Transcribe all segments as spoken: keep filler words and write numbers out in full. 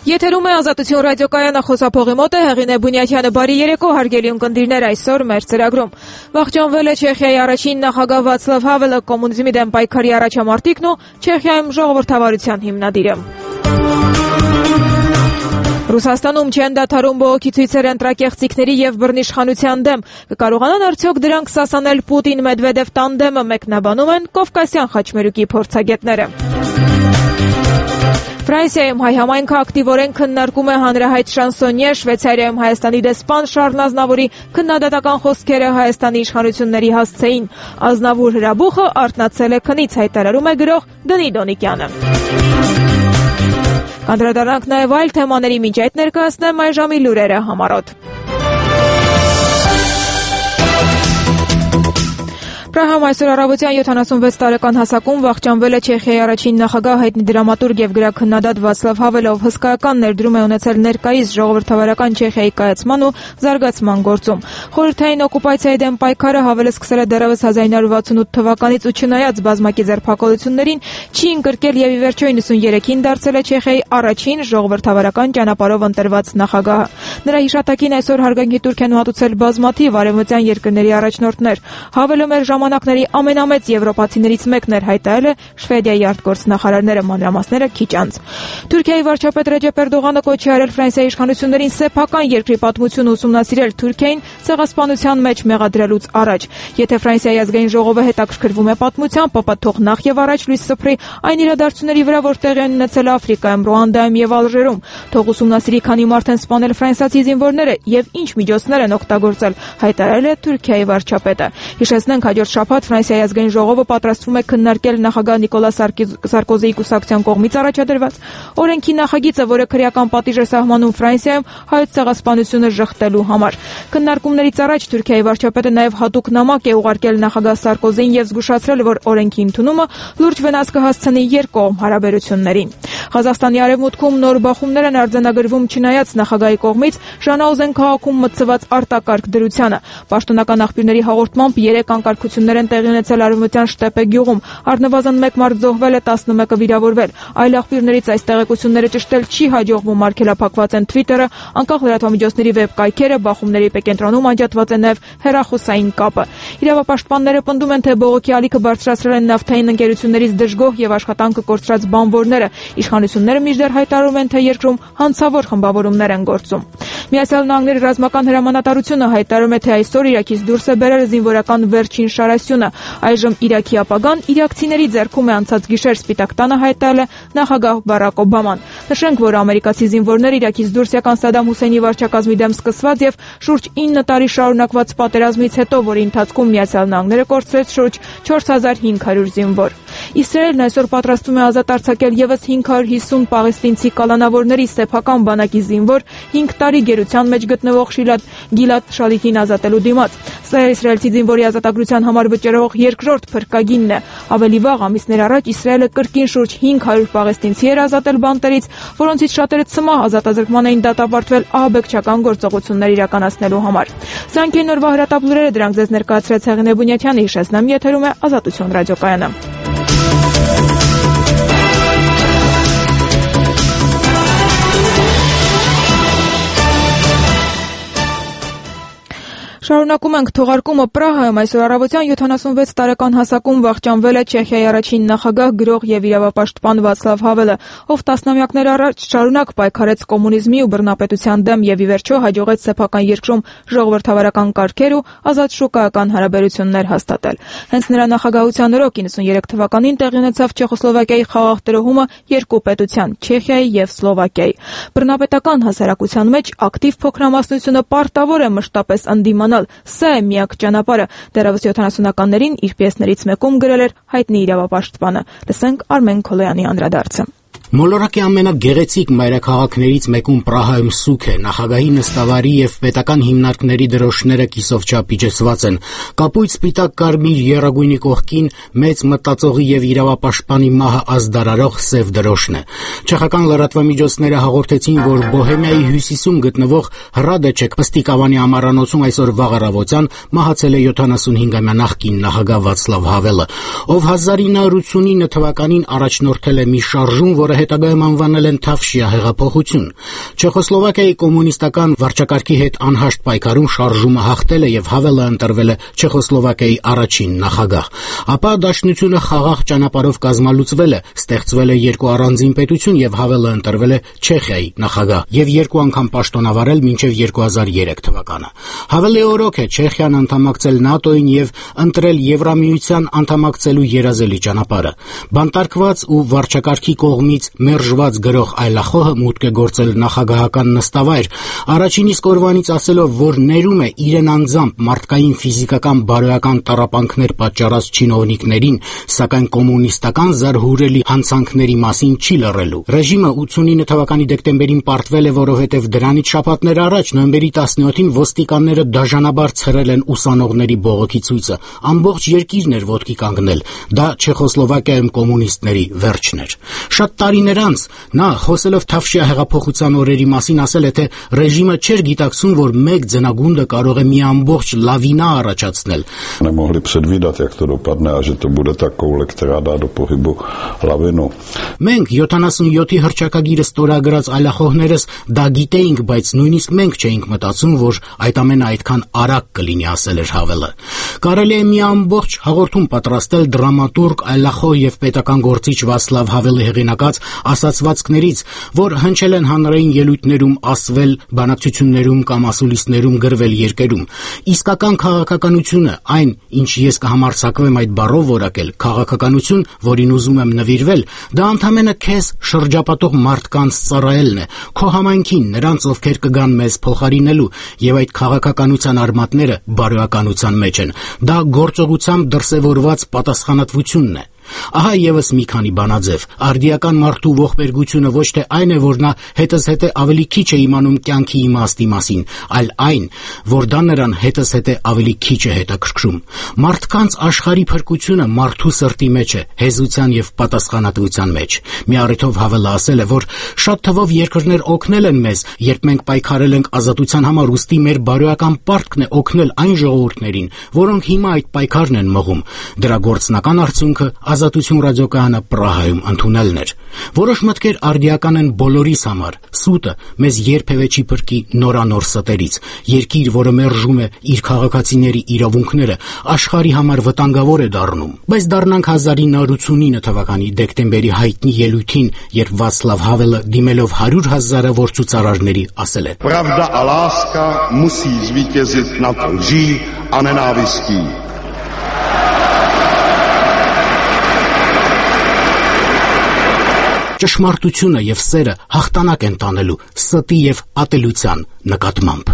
Եթերում է Ազատություն ռադիոկայանը, խոսափողի մոտ է Հեղինե Բունյաթյանը։ Բարի երեկո, հարգելի ունկնդիրներ, այսօր մեր ծրագրում ողջունվել է Չեխիայի առաջին նախագահ Վացլավ Հավելը, կոմունիզմի դեմ պայքարի առաջամարտիկն ու Չեխիայում ժողովրդավարության հիմնադիրը։ Ռուսաստանում չեն դադարում բողոքի ցույցեր ընտրակեղծիքների եւ բռնիշխանության դեմ։ Կկարողանան արդյոք դրանք սասանել Պուտին-Մեդվեդև տանդեմը, մեկնաբանում են Կովկասյան խաչմերուկի փորձագետները։ Ֆրանսիայում հայ համայնքը ակտիվորեն քննարկում է հանրահայտ շանսոնյե Շվեյցարիայում Հայաստանի դեսպան Շարլ Ազնավուրի քննադատական խոսքերը Հայաստանի իշխանությունների հասցեին։ Ազնավուր հրաբուխը արթնացել է քնից, հայտարարում է գրող Դնի Դոնիկյանը։ Կանդրադառնանք նաև այլ թեմաների, մինչ այդ ներկայացնեմ այժմի լուրերը համառոտ։ Պրահայում այսօր առավոտյան յոթանասունվեց տարեկան հասակում վախճանվել է Չեխիայի առաջին նախագահ, հայտնի դրամատուրգ եւ գրաքննադատ Վացլավ Հավելը, ով հսկայական ներդրում է ունեցել ներկայիս ժողովրդավարական Չեխիայի կայացման ու զարգացման գործում։ Խորհրդային օկուպացիայի դեմ պայքարը Հավելը սկսել է դեռևս հազար ինը հարյուր վաթսունութ թվականից ու չնայած բազմակի ձերբակալություններին չի ընկրկել եւ ի վերջո իննսուներեքին դարձել է Չեխիայի առաջին ժողովրդավարական ճանապարհով ընտրված նախագահը։ Նրա հիշատակին այսօր հարգանքի տուրք են մատուցել բազմաթիվ արևմտյան երկրների առաջնորդներ։ Հավելը մեր ժամանակների ամենամեծ եվրոպացիներից մեկն էր, հայտարարել է Շվեդիայի արտգործնախարարները, մանրամասները քիչ անց։ Թուրքիայի վարչապետ Ռեջեփ Էրդողանը կոչ է արել Ֆրանսիայի իշխանություններին սեփական երկրի պատմությունը ուսումնասիրել Թուրքիային ցեղասպանության մեջ մեղադրելուց առաջ։ Եթե Ֆրանսիայի ազգային ժողովը հետաքրքրվում է պատմությամբ, ապա թող նախ եւ առաջ լույս սփռի այն իրադարձությունների վրա, որ տեղի են ունեցել Աֆրիկայում, Ռուանդայում եւ Ալժիրում։ Թող ուսումնասիրի, քանի մարդ են սպանել ֆրանսիացի զինվորները եւ ինչ միջոցներ են օգտագործել, հայտարարել է Թուրքիայի վարչապետը։ Հիշեցնենք, հաջորդ շաբաթ Ֆրանսիայի ազգային ժողովը պատրաստվում է քննարկել նախագահ Նիկոլա Սարկոզիի կուսակցության կողմից առաջադրված օրենքի նախագիծը, որը քրեական պատիժ է սահմանում Ֆրանսիայում հայոց ցեղասպանությունը ժխտելու համար։ Քննարկումներից առաջ Թուրքիայի վարչապետը նաև հատուկ նամակ է ուղարկել նախագահ Սարկոզիին եւ զգուշացրել, որ օրենքի ընդունումը լուրջ վնաս կհասցնի երկկողմ հարաբերություններին։ Ղազախստանի արևմուտքում նոր բախումներ են արձանագրվում չնայած նախագահի կողմից Ժանաուզեն քաղաքում մտցված արտակարգ դրությանը։ Պաշտոնական աղբյուրների հաղորդմամբ երեք անկարգություններ են տեղի ունեցել արևմտյան Շտեպե գյուղում։ Առնվազն մեկ մարդ զոհվել է, տասնմեկը վիրավորվել։ Այլ աղբյուրներից այս տեղեկությունները ճշտել չի հաջողվում, արգելափակված են Twitter-ը, անկախ լրատվամիջոցների վեբկայքերը, բախումների էպիկենտրոնում անջատված է նաև հեռախոսային կապը։ Իրավապաշտպանները պնդում են, թե բողոքի ալիքը բարձրացրել են նավթային ընկերություններից դժգոհ եւ աշխատանքը կորցրած բանվորները։ Իշխանությունները մինչդեռ հայտարարում են, թե երկրում հանցավոր խմբավորումներ են գործում։ Միացյալ Նահանգների ռազմական հրամանատարությունը հայտարարում է, թե այսօր Իրաքից դուրս է բերել զինվորական վերջին շարասյունը։ Այժմ Իրաքի ապագան իրաքցիների ձեռքում է, անցած գիշեր Սպիտակ տանը հայտարարել է նախագահ Բարակ Օբաման։ Նշենք, որ ամերիկացի զինվորներ Իրաքից դուրս եկան Սադամ Հուսեյնի վարչակազմի դեմ սկսված եւ շուրջ ինը տարի շարունակված պատերազմից հետո, որի ընթացքում Միացյալ Նահանգները կորցրեց շուրջ չորս հազար հինգ հարյուր զինվոր։ Իսրայելն այսօր պատրաստվում է ազատ արձակել եւս հինգ հարյուր հիսուն պաղեստինցի կալանավորների սեփական բանակի զինվոր հինգ տարի գերության մեջ գտնվող Գիլադ Շալիթին ազատելու դիմաց։ Սա իսրայելցի զինվորի ազատագրության համար վճռող երկրորդ փրկագինն է։ Ավելի վաղ ամիսներ առաջ Իսրայելը կրկին շուրջ հինգ հարյուր պաղեստինցի էր ազատել բանտերից, որոնցից շատերը ցմահ ազատազրկման էին դատապարտվել ահաբեկչական գործողություններ իրականացնելու համար։ Սրանք են նորվա հրատապ լուրերը, դրանք ձեզ ներկայացրեց Հեղինե Բունյաթյանը, հիշեցնեմ, եթերում է Ազատություն ռադիոկայանը։ Շարունակում ենք թողարկումը Պրահայում այսօր առավոտյան յոթանասունվեց տարեկան հասակում վախճանվել է Չեխիայի առաջին նախագահ, գրող եւ իրավապաշտպան Վացլավ Հավելը, ով տասնամյակներ առաջ շարունակ պայքարեց կոմունիզմի ու բռնապետության դեմ եւ ի վերջո հաջողեց սեփական երկրում ժողովրդավարական կարգեր ու ազատ շուկայական հարաբերություններ հաստատել։ Հենց նրա նախագահության օրոք իննսուներեք թվականին տեղի ունեցավ Չեխոսլովակիայի խաղաղ տրոհումը երկու պետության՝ Չեխիայի եւ Սլովակիայի։ Բռնապետական հասարակության մեջ ակտիվ փոքրամասնությունը պարտավոր է մշտապես ընդդիմանալ։ Սա է միակ ճանապարհը, դեռևս յոթանասունականներին իր պիեսներից մեկում գրել էր հայտնի իրավապաշտպանը։ Լսենք Արմեն Քոլոյանի անդրադարձը։ Մոլորակի ամենագեղեցիկ մայրաքաղաքներից մեկում Պրահայում սուք է, նախագահի նստավարի եւ պետական հիմնարկների դրոշները կիսով չափ իջեցված են։ Կապույտ սպիտակ կարմիր եռագույնի կողքին մեծ մտածողի եւ իրավապաշտպանի մահը ազդարարող սև դրոշն է։ Չեխական լրատվամիջոցները հաղորդեցին, որ Բոհեմիայի հյուսիսում գտնվող Հրադեչեկ Պստիկավանի ամառանոցում այսօր վաղ առավոտյան մահացել է յոթանասունհինգամյա նախկին նախագահ Վացլավ Հավելը, ով հազար ինը հարյուր ութսունինը թվականին առաջնորդել է մի շարժում, որը հետագայում անվանել են Թավշյա հեղափոխություն։ Չեխոսլովակիայի կոմունիստական վարչակարգի հետ անհաշտ պայքարում շարժումը հաղթել է եւ Հավելը ընտրվել է Չեխոսլովակիայի առաջին նախագահ։ Ապա Դաշնությունը խաղաղ ճանապարհով կազմալուծվել է, ստեղծվել է երկու առանձին պետություն եւ Հավելը ընտրվել է Չեխիայի նախագահ եւ երկու անգամ պաշտոնավարել մինչեւ երկու հազար երեք թվականը։ Հավելի օրոք է Չեխիան անդամակցել ՆԱՏՕ-ին եւ ընտրել Եվրամիության անդամակցելու երազելի ճանապարհը։ Բանտարկված ու վարչակարգի կողմից մերժված գրող այլախոհը մուտք է գործել նախագահական նստավայր, առաջին իսկ օրվանից ասելով, որ ներում է իրեն անձամբ մարդկային ֆիզիկական բարոյական տառապանքներ պատճառած չինովնիկներին, սակայն կոմունիստական զարհուրելի հանցանքների մասին չի լռելու։ Ռեժիմը ութսունինը թվականի դեկտեմբերին պարտվել է, որովհետև դրանից շաբաթներ առաջ նոյեմբերի տասնյոթին ոստիկանները դաժանաբար ցրել են ուսանողների բողոքի ցույցը։ Ամբողջ երկիրն էր ոտքի կանգնել։ Դա Չեխոսլովակիայում կոմունիստների վերջն էր։ Շատ տարիներ անց նա, խոսելով Թավշյա հեղափոխության օրերի մասին, ասել է, թե ռեժիմը չէր գիտակցում, որ մեկ ձնագունդը կարող է մի ամբողջ լավինա առաջացնել։ Nemohli předvídat, jak to dopadne a že to bude ta koule, která dá do pohybu lavinu. Մենք յոթանասունյոթի հռչակագիրը ստորագրած այլախոհներս դա գիտեինք, բայց նույնիսկ մենք չէինք մտածում, որ այդ ամենը այդքան արագ կլինի, ասել էր Հավելը։ Կարելի է մի ամբողջ հաղորդում պատրաստել դրամատուրգ, այլախոհ եւ պետական գործիչ Վացլավ Հավելի հեղինակած ասացվածքներից, որ հնչել են հանրային ելույթներում, ասվել բանակցություններում կամ ասուլիսներում, գրվել երկերում։ Իսկական քաղաքականությունը, այն, ինչ ես կհամարձակվեմ այդ բառով որակել, քաղաքականություն, որին ուզում եմ նվիրվել, դա ընդամենը քեզ շրջապատող մարդկանց ծառայելն է, քո համայնքին, նրանց, ովքեր կգան մեզ փոխարինելու, եւ այդ քաղաքականության արմատները բարոյականության մեջ են։ Դա գործողությամբ դրսևորված պատասխանատվությունն է։ Ահա եւս մի քանի բանաձև։ Արդիական մարդու ողբերգությունը ոչ թե այն է, որ նա հետզհետե ավելի քիչ է իմանում կյանքի իմաստի մասին, այլ այն, որ դա նրան հետզհետե ավելի քիչ է հետաքրքրում։ Մարդկանց աշխարհի փրկությունը մարդու սրտի մեջ է, հեզության եւ պատասխանատվության մեջ։ Մի առիթով Հավելը ասել է, որ շատ թվով երկրներ օգնել են մեզ, երբ մենք պայքարել ենք ազատության համար, ուստի մեր բարոյական պարտքն է օգնել այն ժողովուրդներին, որոնք հիմա այդ պայքարն են մղում։ Դրա գործնական արդյունքը Ազատություն ռադիոկայանը Պրահայում ընդունելն էր։ Որոշ մտքեր արդիական են բոլորիս համար։ Սուտը մեզ երբևէ չի փրկի նորանոր ստերից։ Երկիր, որը մերժում է իր քաղաքացիների իրավունքները, աշխարհի համար վտանգավոր է դառնում։ Բայց դառնանք հազար ինը հարյուր ութսունինը թվականի դեկտեմբերի հայտնի ելույթին, երբ Վացլավ Հավելը դիմելով հարյուր հազարավոր ցուցարարների ասել է. Pravda a láska musí zvítězit nad lží a nenávistí. Ճշմարտությունը եւ սերը հաղթանակ են տանելու ստի եւ ատելության նկատմամբ։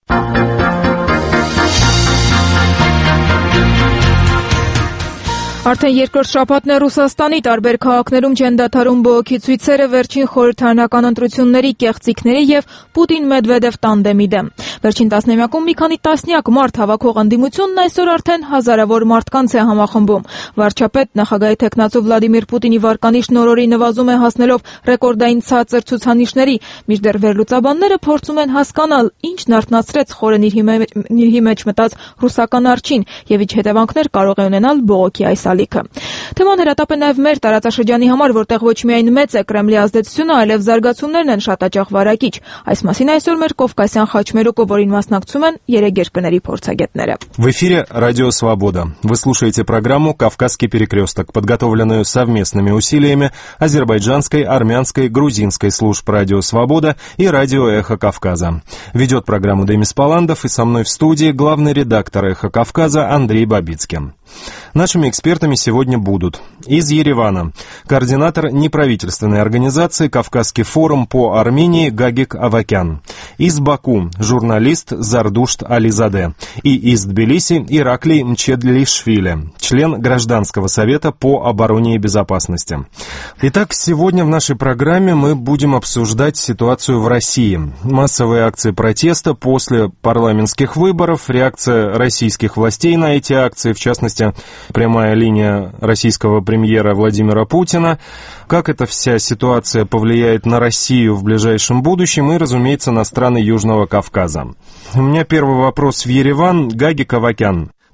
Արդեն երկրորդ շաբաթն է Ռուսաստանի տարբեր քաղաքներում չեն դադարում բողոքի ցույցերը վերջին խորհրդարանական ընտրությունների կեղծիքների եւ Պուտին-Մեդվեդև տանդեմի դեմ։ Վերջին տասնամյակում մի քանի տասնյակ մարդ հավաքող ընդդիմությունն այսօր արդեն հազարավոր մարդկանց է համախմբում։ Վարչապետ նախագահի թեկնածու Վլադիմիր Պուտինի վարկանիշն օր-օրի նվազում է հասնելով ռեկորդային ցածր ցուցանիշների, մինչդեռ վերլուծաբանները փորձում են հասկանալ, ինչն արթնացրեց խորեն իր մեջ մտած ռուսական արջին եւ ինչ հետևանքներ կարող է ունենալ բողոքի այս ալիքը։ Թեման հրատապ է նաև մեր տարածաշրջանի համար, որտեղ ոչ միայն մեծ է Կրեմլի ազդեցությունը, այլև զարգացումներն են շատ հաճախ վարակիչ։ Այս մասին այսօր մեր Կովկասյան խաչմերուկը, որին մասնակցում են երեք երկրների փորձագետները։ В эфире Радио Свобода. Вы слушаете программу «Кавказский перекресток», подготовленную совместными усилиями азербайджанской, армянской, грузинской служб Радио Свобода и Радио Эхо Кавказа. Ведет программу Демис Паландов, и со мной в студии главный редактор Эхо Кавказа Андрей Бабицкий. Нашими экспертами сегодня будут из Еревана координатор неправительственной организации «Кавказский форум по Армении» Гагик Авакян, из Баку журналист Зардушт Ализаде и из Тбилиси Ираклий Мчедлишвили, член Гражданского совета по обороне и безопасности. Итак, сегодня в нашей программе мы будем обсуждать ситуацию в России. Массовые акции протеста после парламентских выборов, реакция российских властей на эти акции, в частности, прямая линия российского премьера Владимира Путина, как эта вся ситуация повлияет на Россию в ближайшем будущем и, разумеется, на страны Южного Кавказа. У меня первый вопрос в Ереван. Гагик Авакян.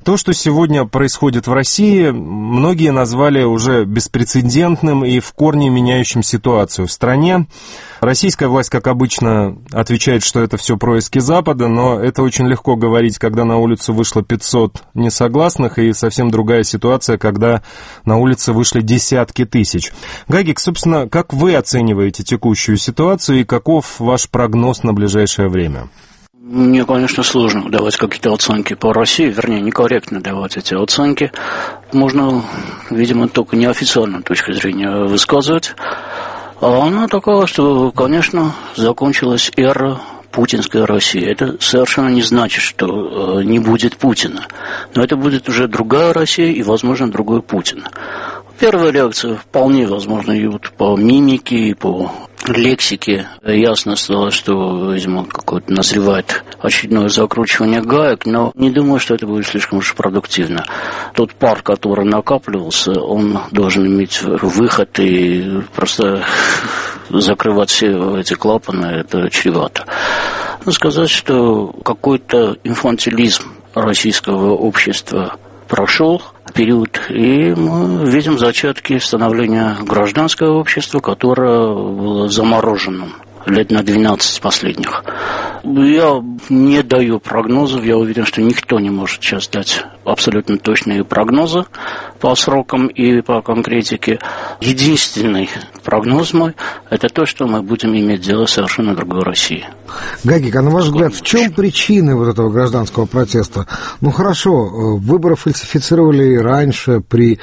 То, что сегодня происходит в России, многие назвали уже беспрецедентным и в корне меняющим ситуацию в стране. Российская власть, как обычно, отвечает, что это все происки Запада, но это очень легко говорить, когда на улицу вышло пятьсот несогласных, и совсем другая ситуация, когда на улице вышли десятки тысяч. Гагик, собственно, как вы оцениваете текущую ситуацию и каков ваш прогноз на ближайшее время? Мне, конечно, сложно давать какие-то оценки по России, вернее, некорректно давать эти оценки. Можно, видимо, только неофициальную точку зрения высказывать. А она такая, что, конечно, закончилась эра путинской России. Это совершенно не значит, что не будет Путина. Но это будет уже другая Россия и, возможно, другой Путин. Первая реакция вполне возможно и вот по мимике, и по лексике. Ясно стало, что, видимо, какое-то назревает очередное закручивание гаек, но не думаю, что это будет слишком уж продуктивно. Тот пар, который накапливался, он должен иметь выход, и просто закрывать все эти клапаны, это чревато. Но сказать, что какой-то инфантилизм российского общества прошел период, и мы видим зачатки становления гражданского общества, которое было замороженным лет на двенадцать последних. Я не даю прогнозов, я уверен, что никто не может сейчас дать абсолютно точные прогнозы по срокам и по конкретике. Единственный прогноз мой – это то, что мы будем иметь дело с совершенно другой Россией. Гагик, а на ваш взгляд, в чем причины вот этого гражданского протеста? Ну хорошо, выборы фальсифицировали раньше, при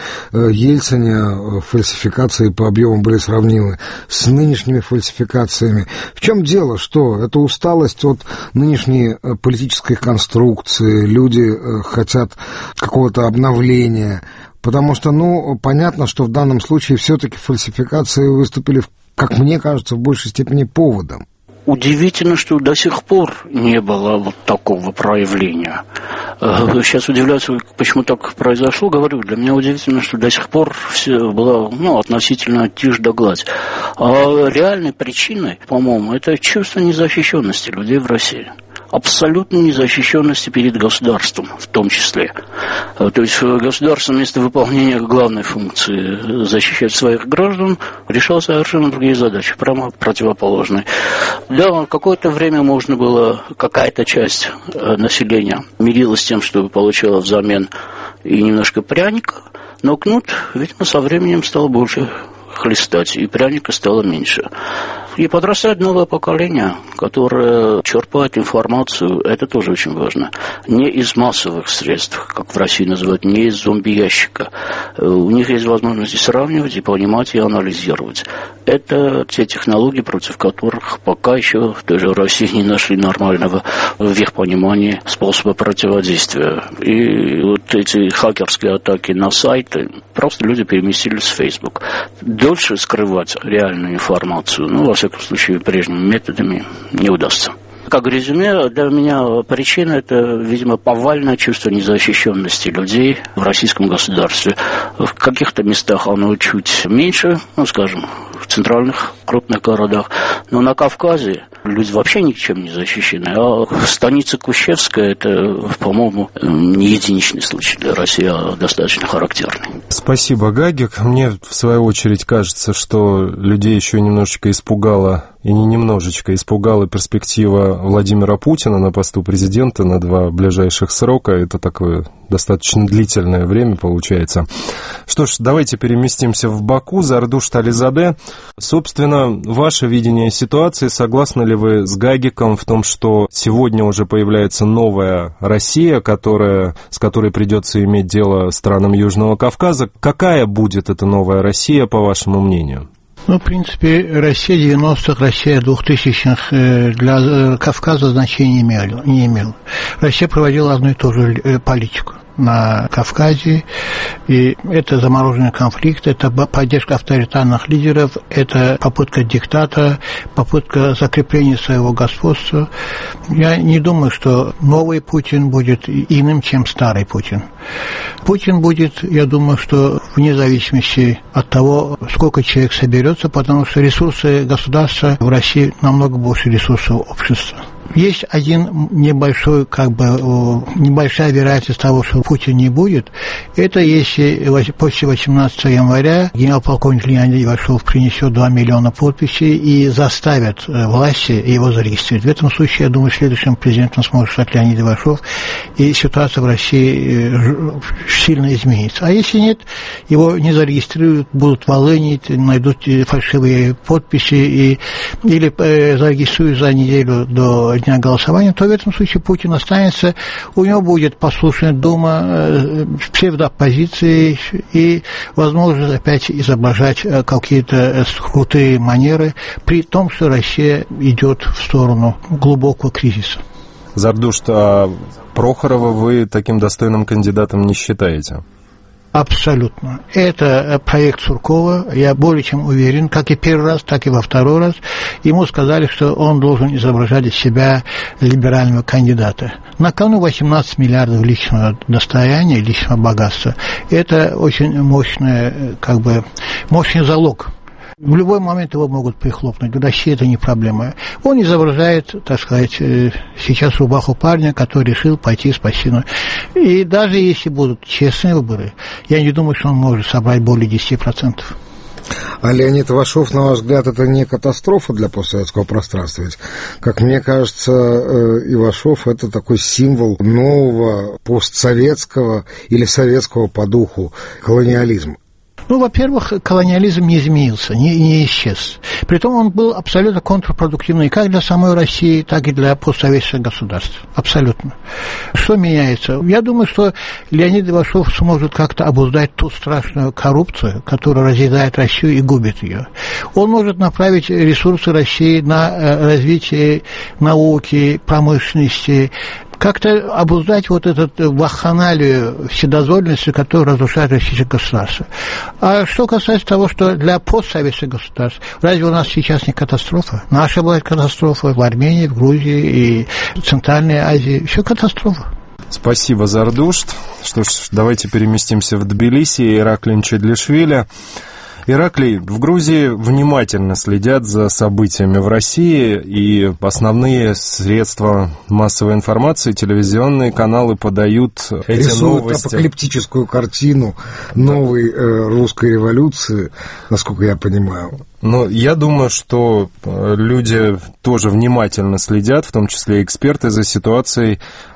Ельцине фальсификации по объемам были сравнимы с нынешними фальсификациями. В чем дело? Что? Это усталость от нынешней политической конструкции, люди хотят какого-то обновления, потому что, ну, понятно, что в данном случае все-таки фальсификации выступили, как мне кажется, в большей степени поводом. Удивительно, что до сих пор не было вот такого проявления. Сейчас удивляюсь, почему так произошло. Говорю, для меня удивительно, что до сих пор все было, ну, относительно тишь да гладь. А реальной причиной, по-моему, это чувство незащищенности людей в России. Абсолютной незащищенности перед государством в том числе. То есть государство вместо выполнения главной функции защищать своих граждан решало совершенно другие задачи, прямо противоположные. Да, какое-то время можно было, какая-то часть населения мирилась с тем, что получала взамен и немножко пряника, но кнут, видимо, со временем стал больше хлестать, и пряника стало меньше. И подрастает новое поколение, которое черпает информацию, это тоже очень важно, не из массовых средств, как в России называют, не из зомби-ящика. У них есть возможность и сравнивать, и понимать, и анализировать. Это те технологии, против которых пока еще в той же России не нашли нормального, в их понимании, способа противодействия. И вот эти хакерские атаки на сайты, просто люди переместились в Facebook. Дольше скрывать реальную информацию, ну, во всяком случае, прежними методами не удастся. Как резюме, для меня причина – это, видимо, повальное чувство незащищенности людей в российском государстве. В каких-то местах оно чуть меньше, ну, скажем, в центральных крупных городах, но на Кавказе люди вообще ничем не защищены. А станица Кущевская – это, по-моему, не единичный случай для России, а достаточно характерный. Спасибо, Гагик. Мне, в свою очередь, кажется, что людей еще немножечко испугала, и не немножечко испугала перспектива Владимира Путина на посту президента на два ближайших срока. Это такое достаточно длительное время получается. Что ж, давайте переместимся в Баку. Зардуш Тализаде. Собственно, ваше видение ситуации, согласны ли вы с Гагиком в том, что сегодня уже появляется новая Россия, которая, с которой придется иметь дело странам Южного Кавказа? Какая будет эта новая Россия, по вашему мнению? Ну, в принципе, Россия девяностых, Россия двухтысячных для Кавказа значения не имела. Россия проводила одну и ту же политику на Кавказе, и это замороженный конфликт, это поддержка авторитарных лидеров, это попытка диктата, попытка закрепления своего господства. Я не думаю, что новый Путин будет иным, чем старый Путин. Путин будет, я думаю, что вне зависимости от того, сколько человек соберется, потому что ресурсы государства в России намного больше ресурсов общества. Есть один небольшой, как бы, небольшая вероятность того, что Путин не будет. Это если после восемнадцатого января генерал-полковник Леонид Ивашов принесет два миллиона подписей и заставит власти его зарегистрировать. В этом случае, я думаю, следующим президентом сможет стать Леонид Ивашов, и ситуация в России сильно изменится. А если нет, его не зарегистрируют, будут волынить, найдут фальшивые подписи и, или э, зарегистрируют за неделю до дня голосования, то в этом случае Путин останется, у него будет послушная Дума, э, псевдооппозиции и возможность опять изображать э, какие-то э, крутые манеры, при том, что Россия идет в сторону глубокого кризиса. Зардушт, а Прохорова вы таким достойным кандидатом не считаете? Абсолютно. Это проект Суркова, я более чем уверен, как и первый раз, так и во второй раз. Ему сказали, что он должен изображать из себя либерального кандидата. На кону восемнадцать миллиардов личного достояния, личного богатства. Это очень мощный, как бы, мощный залог. В любой момент его могут прихлопнуть. В России это не проблема. Он изображает, так сказать, сейчас рубаху парня, который решил пойти спасти. И даже если будут честные выборы, я не думаю, что он может собрать более десять процентов. А Леонид Ивашов, на ваш взгляд, это не катастрофа для постсоветского пространства? Ведь, как мне кажется, Ивашов – это такой символ нового постсоветского или советского по духу колониализма. Ну, во-первых, колониализм не изменился, не, не исчез. Притом он был абсолютно контрпродуктивный как для самой России, так и для постсоветских государств. Абсолютно. Что меняется? Я думаю, что Леонид Ивашов сможет как-то обуздать ту страшную коррупцию, которая разъедает Россию и губит ее. Он может направить ресурсы России на развитие науки, промышленности, как-то обуздать вот эту вакханалию вседозволенности, которая разрушает российское государство. А что касается того, что для постсоветских государств, разве у нас сейчас не катастрофа? Наша была катастрофа в Армении, в Грузии и в Центральной Азии. Все катастрофа. Спасибо, Зардушт. Что ж, давайте переместимся в Тбилиси. Ираклий Мчедлишвили. Ираклий, в Грузии внимательно следят за событиями в России, и основные средства массовой информации, телевизионные каналы подают эти рисуют новости. Апокалиптическую картину новой э, русской революции, насколько я понимаю. Но я думаю, что люди тоже внимательно следят, в том числе эксперты, за ситуацией.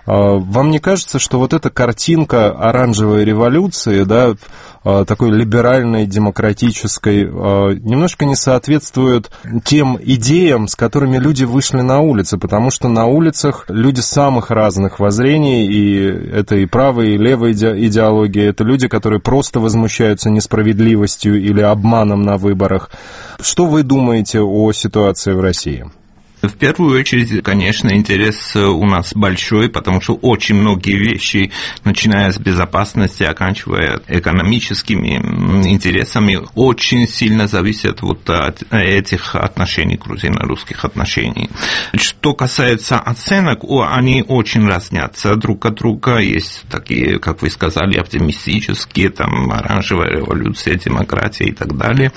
Вам не кажется, что вот эта картинка оранжевой революции, да, такой либеральной, демократической, немножко не соответствует тем идеям, с которыми люди вышли на улицы, потому что на улицах люди самых разных воззрений, и это и правая, и левая идеология, это люди, которые просто возмущаются несправедливостью или обманом на выборах. Что вы думаете о ситуации в России? В первую очередь, конечно, интерес у нас большой, потому что очень многие вещи, начиная с безопасности, оканчивая экономическими интересами, очень сильно зависят вот от этих отношений, грузино-русских отношений. Что касается оценок, они очень разнятся друг от друга. Есть такие, как вы сказали, оптимистические, там, оранжевая революция, демократия и так далее,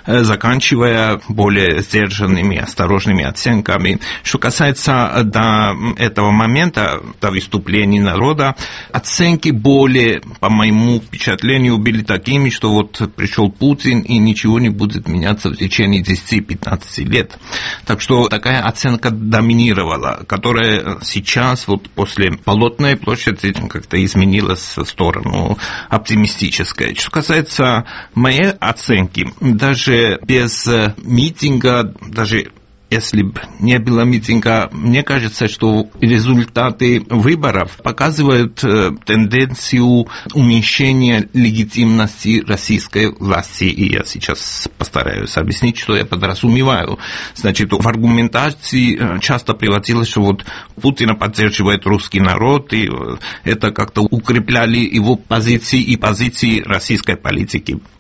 заканчивая более сдержанными, осторожными оценками. Что касается до этого момента, до выступлений народа, оценки более, по моему впечатлению, были такими, что вот пришел Путин, и ничего не будет меняться в течение десять-пятнадцать лет. Так что такая оценка доминировала, которая сейчас, вот после Болотной площади, как-то изменилась в сторону оптимистической. Что касается моей оценки, даже без митинга, даже если бы не было митинга, мне кажется, что результаты выборов показывают тенденцию уменьшения легитимности российской власти. И я сейчас постараюсь объяснить, что я подразумеваю. Значит, в аргументации часто приводилось, что вот Путина поддерживает русский народ, и это как-то укрепляли его позиции и позиции российской политики.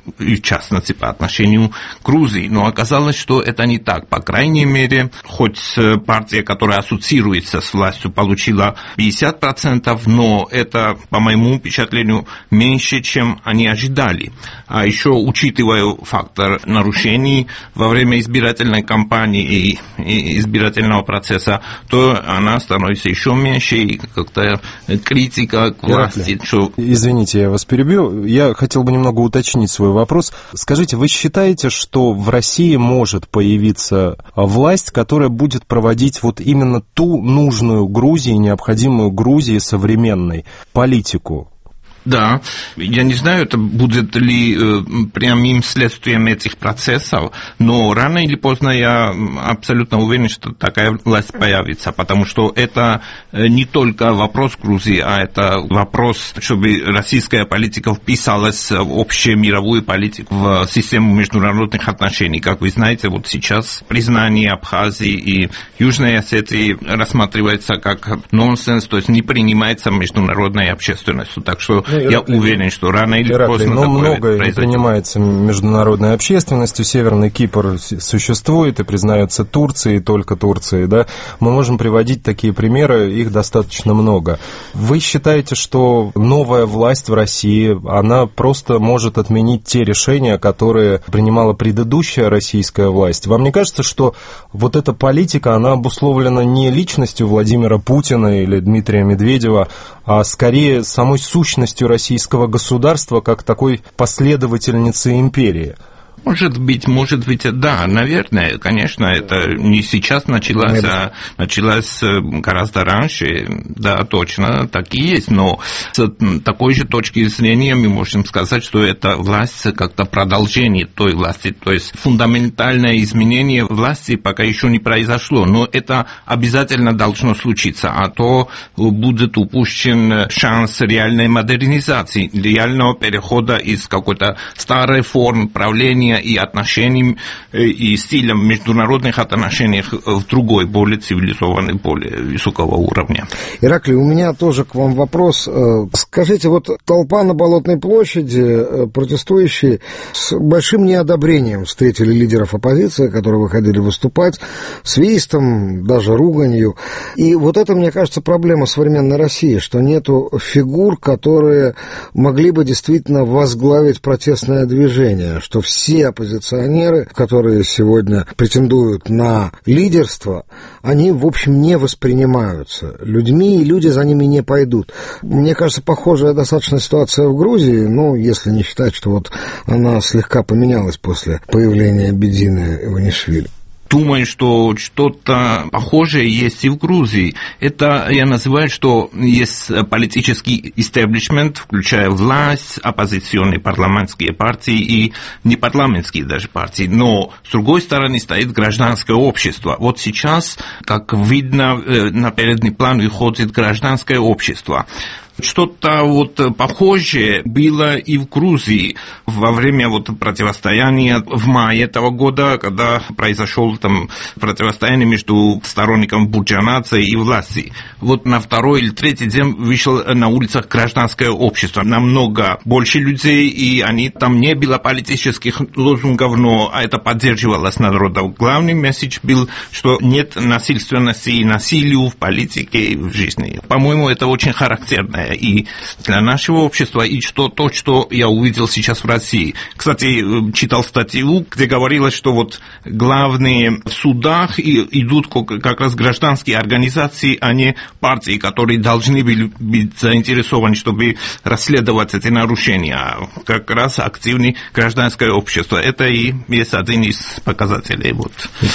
и в частности по отношению к Грузии. Но оказалось, что это не так. По крайней мере, хоть партия, которая ассоциируется с властью, получила пятьдесят процентов, но это, по моему впечатлению, меньше, чем они ожидали. А еще, учитывая фактор нарушений во время избирательной кампании и избирательного процесса, то она становится еще меньше, и как-то критика к власти. Что... Извините, я вас перебью. Я хотел бы немного уточнить свой вопрос. Скажите, вы считаете, что в России может появиться власть, которая будет проводить вот именно ту нужную Грузии, необходимую Грузии современной политику? Да, я не знаю, это будет ли э, прямым следствием этих процессов, но рано или поздно я абсолютно уверен, что такая власть появится, потому что это не только вопрос Грузии, а это вопрос, чтобы российская политика вписалась в общую мировую политику, в систему международных отношений. Как вы знаете, вот сейчас признание Абхазии и Южной Осетии рассматривается как нонсенс, то есть не принимается международной общественностью, так что я уверен, что рано или Ираклий, поздно но такое многое не произойдет. принимается международной общественностью. Северный Кипр существует и признается Турцией, только Турцией, да. Мы можем приводить такие примеры, их достаточно много. Вы считаете, что новая власть в России, она просто может отменить те решения, которые принимала предыдущая российская власть? Вам не кажется, что вот эта политика, она обусловлена не личностью Владимира Путина или Дмитрия Медведева, а скорее самой сущностью российского государства как такой последовательницы империи? Может быть, может быть, да, наверное, конечно, это не сейчас началось, а началось гораздо раньше, да, точно, так и есть, но с такой же точки зрения мы можем сказать, что эта власть как-то продолжение той власти, то есть фундаментальное изменение власти пока еще не произошло, но это обязательно должно случиться, а то будет упущен шанс реальной модернизации, реального перехода из какой-то старой формы правления и отношений, и стилем международных отношений в другой, более цивилизованный, более высокого уровня. Ираклий, у меня тоже к вам вопрос. Скажите, вот толпа на Болотной площади, протестующие, с большим неодобрением встретили лидеров оппозиции, которые выходили выступать, свистом, даже руганью. И вот это, мне кажется, проблема современной России, что нету фигур, которые могли бы действительно возглавить протестное движение, что все оппозиционеры, которые сегодня претендуют на лидерство, они, в общем, не воспринимаются людьми, и люди за ними не пойдут. Мне кажется, похожая достаточно ситуация в Грузии, ну, если не считать, что вот она слегка поменялась после появления Бедины Иванишвили. Думаю, что что-то похожее есть и в Грузии. Это я называю, что есть политический истеблишмент, включая власть, оппозиционные парламентские партии и непарламентские даже партии. Но, с другой стороны, стоит гражданское общество. Вот сейчас, как видно, на передний план выходит гражданское общество. Что-то вот похожее было и в Грузии во время вот противостояния в мае этого года, когда произошло там противостояние между сторонниками Бурджанадзе и власти. Вот на второй или третий день вышло на улицах гражданское общество. Намного больше людей, и они там не было политических лозунгов, но это поддерживалось народом. Главный месседж был, что нет насильственности и насилия в политике и в жизни. По-моему, это очень характерно и для нашего общества, и что, то, что я увидел сейчас в России. Кстати, читал статью, где говорилось, что вот главные в судах идут как раз гражданские организации, а не партии, которые должны были быть заинтересованы, чтобы расследовать эти нарушения. А как раз активное гражданское общество. Это и есть один из показателей вот,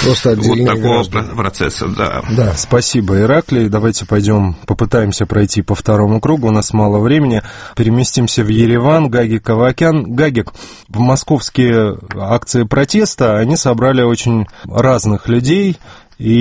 вот такого граждан. Процесса. Да. Да, спасибо, Ираклий. Давайте пойдем, попытаемся пройти по второму кругу. У нас мало времени. Переместимся в Ереван. Гагик Авакян. Гагик, в московские акции протеста они собрали очень разных людей. И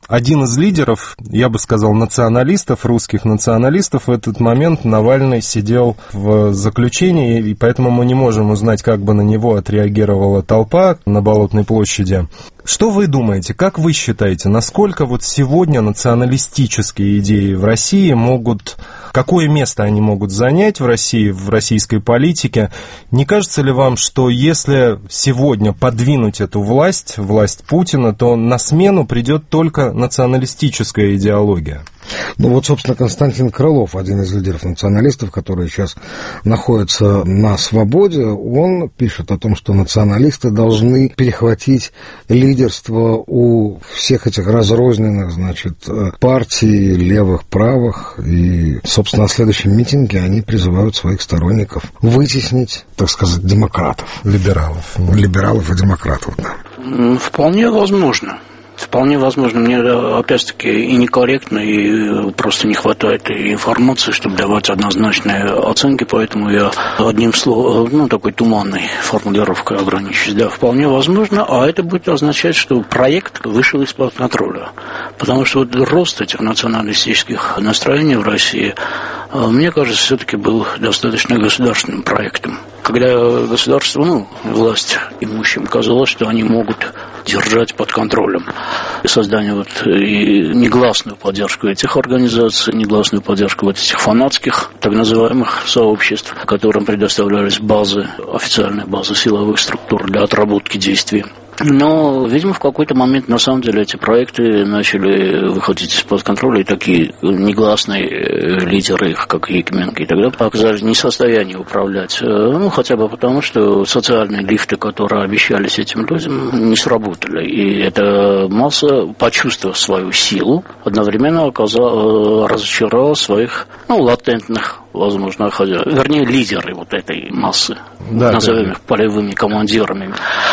один из лидеров, я бы сказал, националистов, русских националистов, в этот момент Навальный сидел в заключении, и поэтому мы не можем узнать, как бы на него отреагировала толпа на Болотной площади. Что вы думаете, как вы считаете, насколько вот сегодня националистические идеи в России могут, какое место они могут занять в России, в российской политике? Не кажется ли вам, что если сегодня подвинуть эту власть, власть Путина, то на смену придет только националистическая идеология? Ну вот, собственно, Константин Крылов, один из лидеров националистов, который сейчас находится на свободе, он пишет о том, что националисты должны перехватить лидерство у всех этих разрозненных, значит, партий, левых, правых, и, собственно, на следующем митинге они призывают своих сторонников вытеснить, так сказать, демократов. Либералов. Либералов и демократов, да. Вполне возможно. Вполне возможно, мне опять-таки и некорректно, и просто не хватает информации, чтобы давать однозначные оценки, поэтому я одним словом, ну, такой туманной формулировкой ограничусь. Да, вполне возможно, а это будет означать, что проект вышел из-под контроля. Потому что вот рост этих националистических настроений в России, мне кажется, все-таки был достаточно государственным проектом. Когда государство, ну, власть имущим казалось, что они могут держать под контролем создание вот и негласную поддержку этих организаций, негласную поддержку вот этих фанатских, так называемых сообществ, которым предоставлялись базы, официальные базы силовых структур для отработки действий. Но, видимо, в какой-то момент, на самом деле, эти проекты начали выходить из-под контроля, и такие негласные лидеры, как Якименко и так далее, оказались не в состоянии управлять. Ну, хотя бы потому, что социальные лифты, которые обещались этим людям, не сработали. И эта масса, почувствовав свою силу, одновременно оказала, разочаровала своих, ну, латентных, возможно, вернее, лидеры вот этой массы, да, назовем да, их полевыми командирами.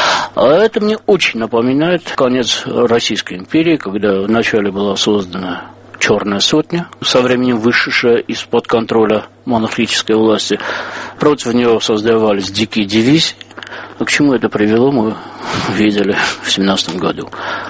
А это мне очень напоминает конец Российской империи, когда вначале была создана Черная сотня, со временем вышедшая из-под контроля монархической власти. Против нее создавались дикие дивизии. А к чему это привело, мы видели в семнадцатом году.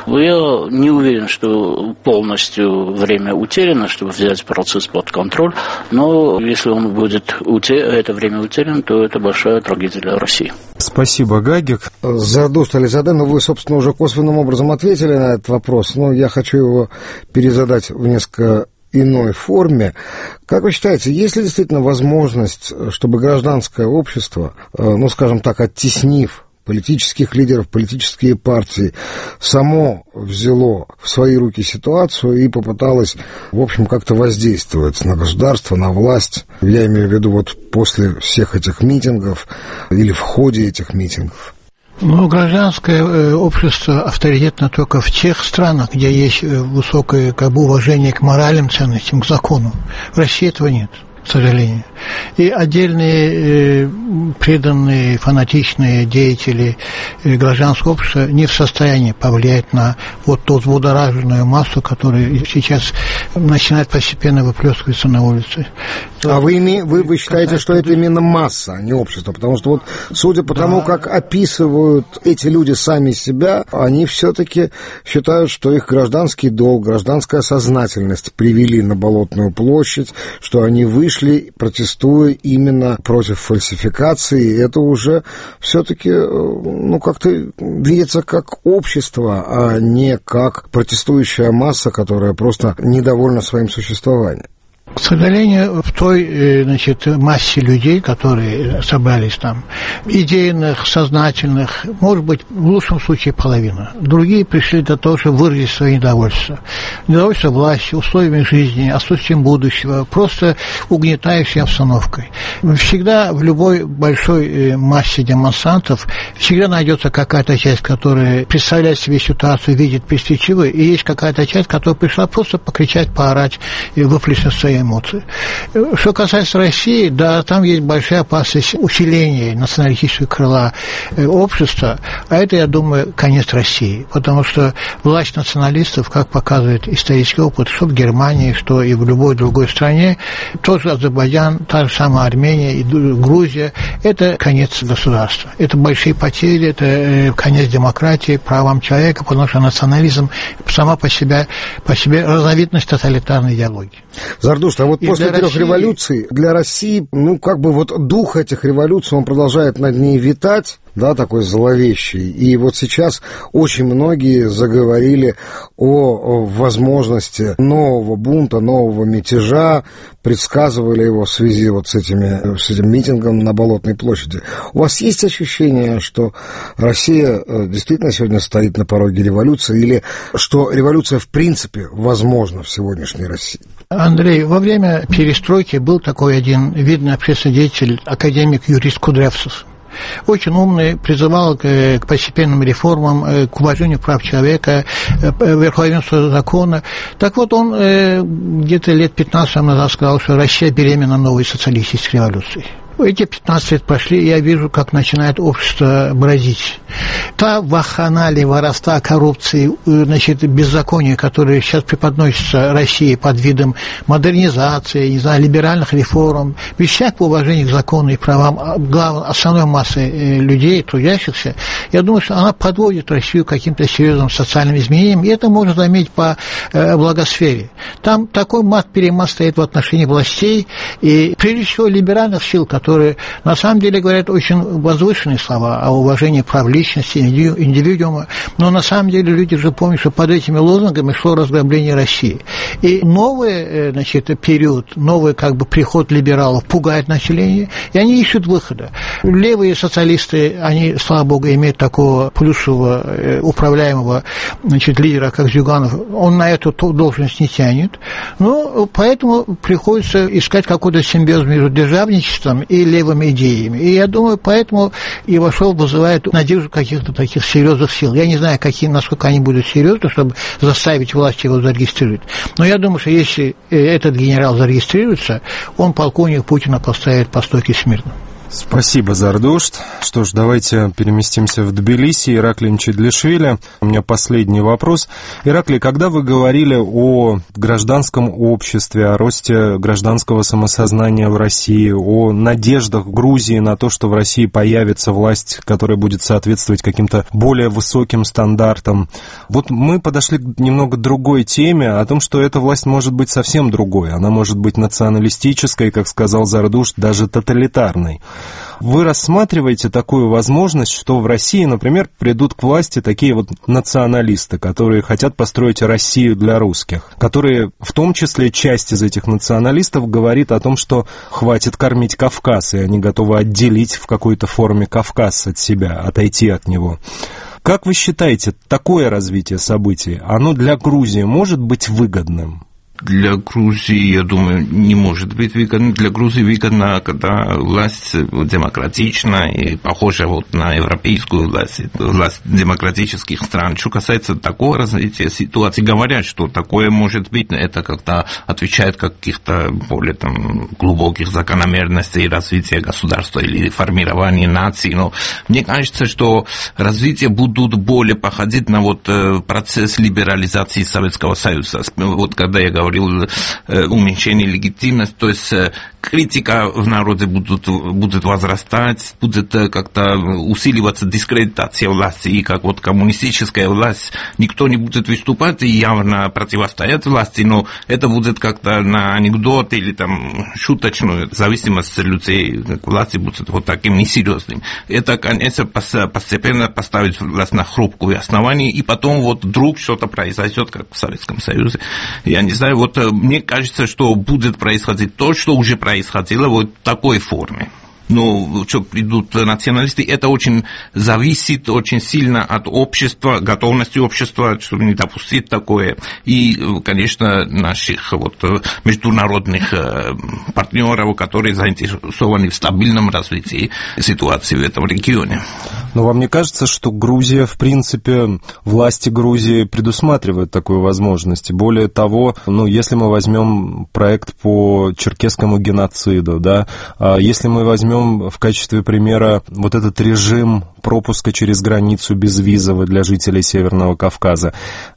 Я не уверен, что полностью время утеряно, чтобы взять процесс под контроль, но если он будет это время утеряно, то это большая трагедия для России. Спасибо, Гагик. Зардуст Ализаде, ну вы, собственно, уже косвенным образом ответили на этот вопрос, но я хочу его перезадать в несколько иной форме. Как вы считаете, есть ли действительно возможность, чтобы гражданское общество, ну, скажем так, оттеснив политических лидеров, политические партии, само взяло в свои руки ситуацию и попыталось, в общем, как-то воздействовать на государство, на власть? Я имею в виду вот после всех этих митингов или в ходе этих митингов. Ну, гражданское общество авторитетно только в тех странах, где есть высокое, как бы, уважение к моральным ценностям, к закону. В России этого нет, к сожалению. И отдельные э, преданные, фанатичные деятели э, гражданского общества не в состоянии повлиять на вот ту взбудораженную массу, которая сейчас начинает постепенно выплескиваться на улице. А вы, вы, вы считаете, что это именно масса, а не общество? Потому что вот, судя по тому, да, как описывают эти люди сами себя, они все-таки считают, что их гражданский долг, гражданская сознательность привели на Болотную площадь, что они вышли, протестуя именно против фальсификации. И это уже все-таки, ну, как-то видится как общество, а не как протестующая масса, которая просто недовольна своим существованием. К сожалению, в той, значит, массе людей, которые собрались там, идейных, сознательных, может быть, в лучшем случае половина. Другие пришли для того, чтобы выразить свое недовольство. Недовольство властью, условиями жизни, отсутствием будущего, просто угнетающей обстановкой. Всегда в любой большой массе демонстрантов всегда найдется какая-то часть, которая представляет себе ситуацию, видит перспективы, и есть какая-то часть, которая пришла просто покричать, поорать и выплеснуть свои свои эмоции. Что касается России, да, там есть большая опасность усиления националистического крыла общества, а это, я думаю, конец России, потому что власть националистов, как показывает исторический опыт, что в Германии, что и в любой другой стране, тот же Азербайджан, та же самая Армения и Грузия, это конец государства. Это большие потери, это конец демократии, правам человека, потому что национализм сама по себе, по себе разновидность тоталитарной идеологии. Зардуш, а вот и после трех России... революций для России, ну, как бы вот дух этих революций, он продолжает над ней витать, да, такой зловещий. И вот сейчас очень многие заговорили о возможности нового бунта, нового мятежа, предсказывали его в связи вот с, этими, с этим митингом на Болотной площади. У вас есть ощущение, что Россия действительно сегодня стоит на пороге революции, или что революция в принципе возможна в сегодняшней России? Андрей, во время перестройки был такой один видный общественный деятель, академик-юрист Кудрявцев. Очень умный, призывал к, к постепенным реформам, к уважению прав человека, верховенству закона. Так вот, он где-то лет пятнадцать назад сказал, что Россия беременна новой социалистической революцией. Эти пятнадцать лет прошли, и я вижу, как начинает общество бразить. Та вахханалия, воровства, коррупции, значит, беззакония, которые сейчас преподносятся России под видом модернизации, не знаю, либеральных реформ, без всякого уважения к закону и правам главной, основной массы людей, трудящихся, я думаю, что она подводит Россию к каким-то серьезным социальным изменениям, и это можно заметить по э, благосфере. Там такой мат-перемат стоит в отношении властей, и прежде всего либеральных сил, которые которые на самом деле говорят очень возвышенные слова о уважении прав личности, индивидуума, но на самом деле люди же помнят, что под этими лозунгами шло разграбление России. И новый, значит, период, новый как бы приход либералов пугает население, и они ищут выхода. Левые социалисты, они, слава богу, имеют такого плюсового, управляемого, значит, лидера, как Зюганов, он на эту должность не тянет, но поэтому приходится искать какой-то симбиоз между державничеством и левыми идеями. И я думаю, поэтому Ивашов вызывает надежду каких-то таких серьезных сил. Я не знаю, какие, насколько они будут серьезны, чтобы заставить власть его зарегистрировать. Но я думаю, что если этот генерал зарегистрируется, он полковник Путина поставит по стойке смирно. Спасибо, Зардуш. Что ж, давайте переместимся в Тбилиси. Ираклий Мчедлишвили. У меня последний вопрос. Ираклий, когда вы говорили о гражданском обществе, о росте гражданского самосознания в России, о надеждах Грузии на то, что в России появится власть, которая будет соответствовать каким-то более высоким стандартам, вот мы подошли к немного другой теме, о том, что эта власть может быть совсем другой. Она может быть националистической, как сказал Зардуш, даже тоталитарной. Вы рассматриваете такую возможность, что в России, например, придут к власти такие вот националисты, которые хотят построить Россию для русских, которые, в том числе, часть из этих националистов говорит о том, что хватит кормить Кавказ, и они готовы отделить в какой-то форме Кавказ от себя, отойти от него. Как вы считаете, такое развитие событий, оно для Грузии может быть выгодным? Для Грузии, я думаю, не может быть выгодно. Для Грузии выгодно, когда власть демократична и похожа вот на европейскую власть, власть демократических стран. Что касается такого развития ситуации, говорят, что такое может быть, это как-то отвечает каких-то более там глубоких закономерностей развития государства или формирования нации. Но мне кажется, что развитие будут более походить на вот процесс либерализации Советского Союза. Вот когда я говорю говорил, уменьшение легитимности, то есть критика в народе будут, будет возрастать, будет как-то усиливаться дискредитация власти, и как вот коммунистическая власть, никто не будет выступать и явно противостоять власти, но это будет как-то на анекдот или там шуточную зависимость людей к власти будет вот таким несерьезным. Это, конечно, постепенно поставить власть на хрупкое основание, и потом вот вдруг что-то произойдет, как в Советском Союзе. Я не знаю, вот мне кажется, что будет происходить то, что уже происходило вот в такой форме. Но что придут националисты, это очень зависит очень сильно от общества, готовности общества, чтобы не допустить такое. И, конечно, наших вот международных партнеров, которые заинтересованы в стабильном развитии ситуации в этом регионе. Но вам не кажется, что Грузия, в принципе, власти Грузии предусматривают такую возможность? Более того, ну, если мы возьмем проект по черкесскому геноциду, да, если мы возьмем в качестве примера вот этот режим пропуска через границу безвизовый для жителей Северного Кавказа,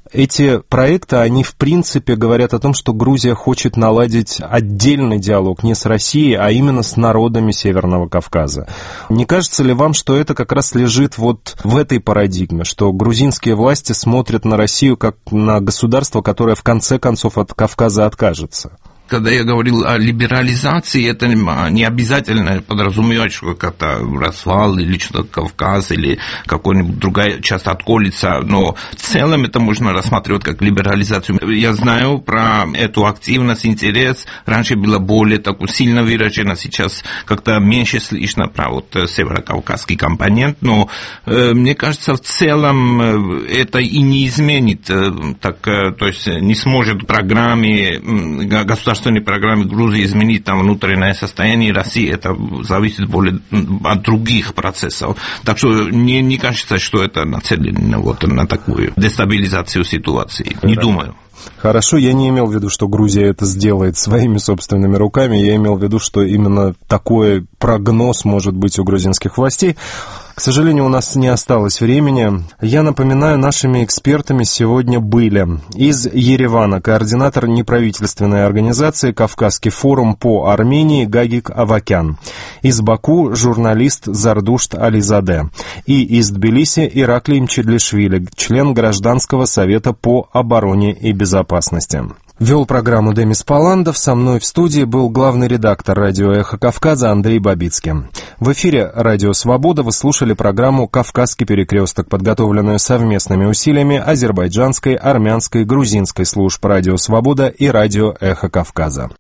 эти проекты, они в принципе говорят о том, что Грузия хочет наладить отдельный диалог не с Россией, а именно с народами Северного Кавказа. Не кажется ли вам, что это как раз лежит вот в этой парадигме, что грузинские власти смотрят на Россию как на государство, которое в конце концов от Кавказа откажется? Когда я говорил о либерализации, это не обязательно подразумевать, что как-то развал или что-то Кавказ, или какая-нибудь другая часть отколется, но в целом это можно рассматривать как либерализацию. Я знаю про эту активность, интерес. Раньше было более так сильно выражено, сейчас как-то меньше слышно про вот северокавказский компонент, но э, мне кажется, в целом это и не изменит, э, так, э, то есть не сможет программе государственной государственной программе Грузии изменить там внутреннее состояние России, это зависит более от других процессов. Так что мне не кажется, что это нацелено вот на такую дестабилизацию ситуации. Не да. думаю. Хорошо, я не имел в виду, что Грузия это сделает своими собственными руками, я имел в виду, что именно такой прогноз может быть у грузинских властей. К сожалению, у нас не осталось времени. Я напоминаю, нашими экспертами сегодня были из Еревана координатор неправительственной организации «Кавказский форум по Армении» Гагик Авакян, из Баку журналист Зардушт Ализаде и из Тбилиси Ираклий Мчедлишвили, член Гражданского совета по обороне и безопасности. Вел программу Демис Паландов, со мной в студии был главный редактор радио «Эхо Кавказа» Андрей Бабицкий. В эфире «Радио Свобода» вы слушали программу «Кавказский перекресток», подготовленную совместными усилиями азербайджанской, армянской, грузинской служб «Радио Свобода» и радио «Эхо Кавказа».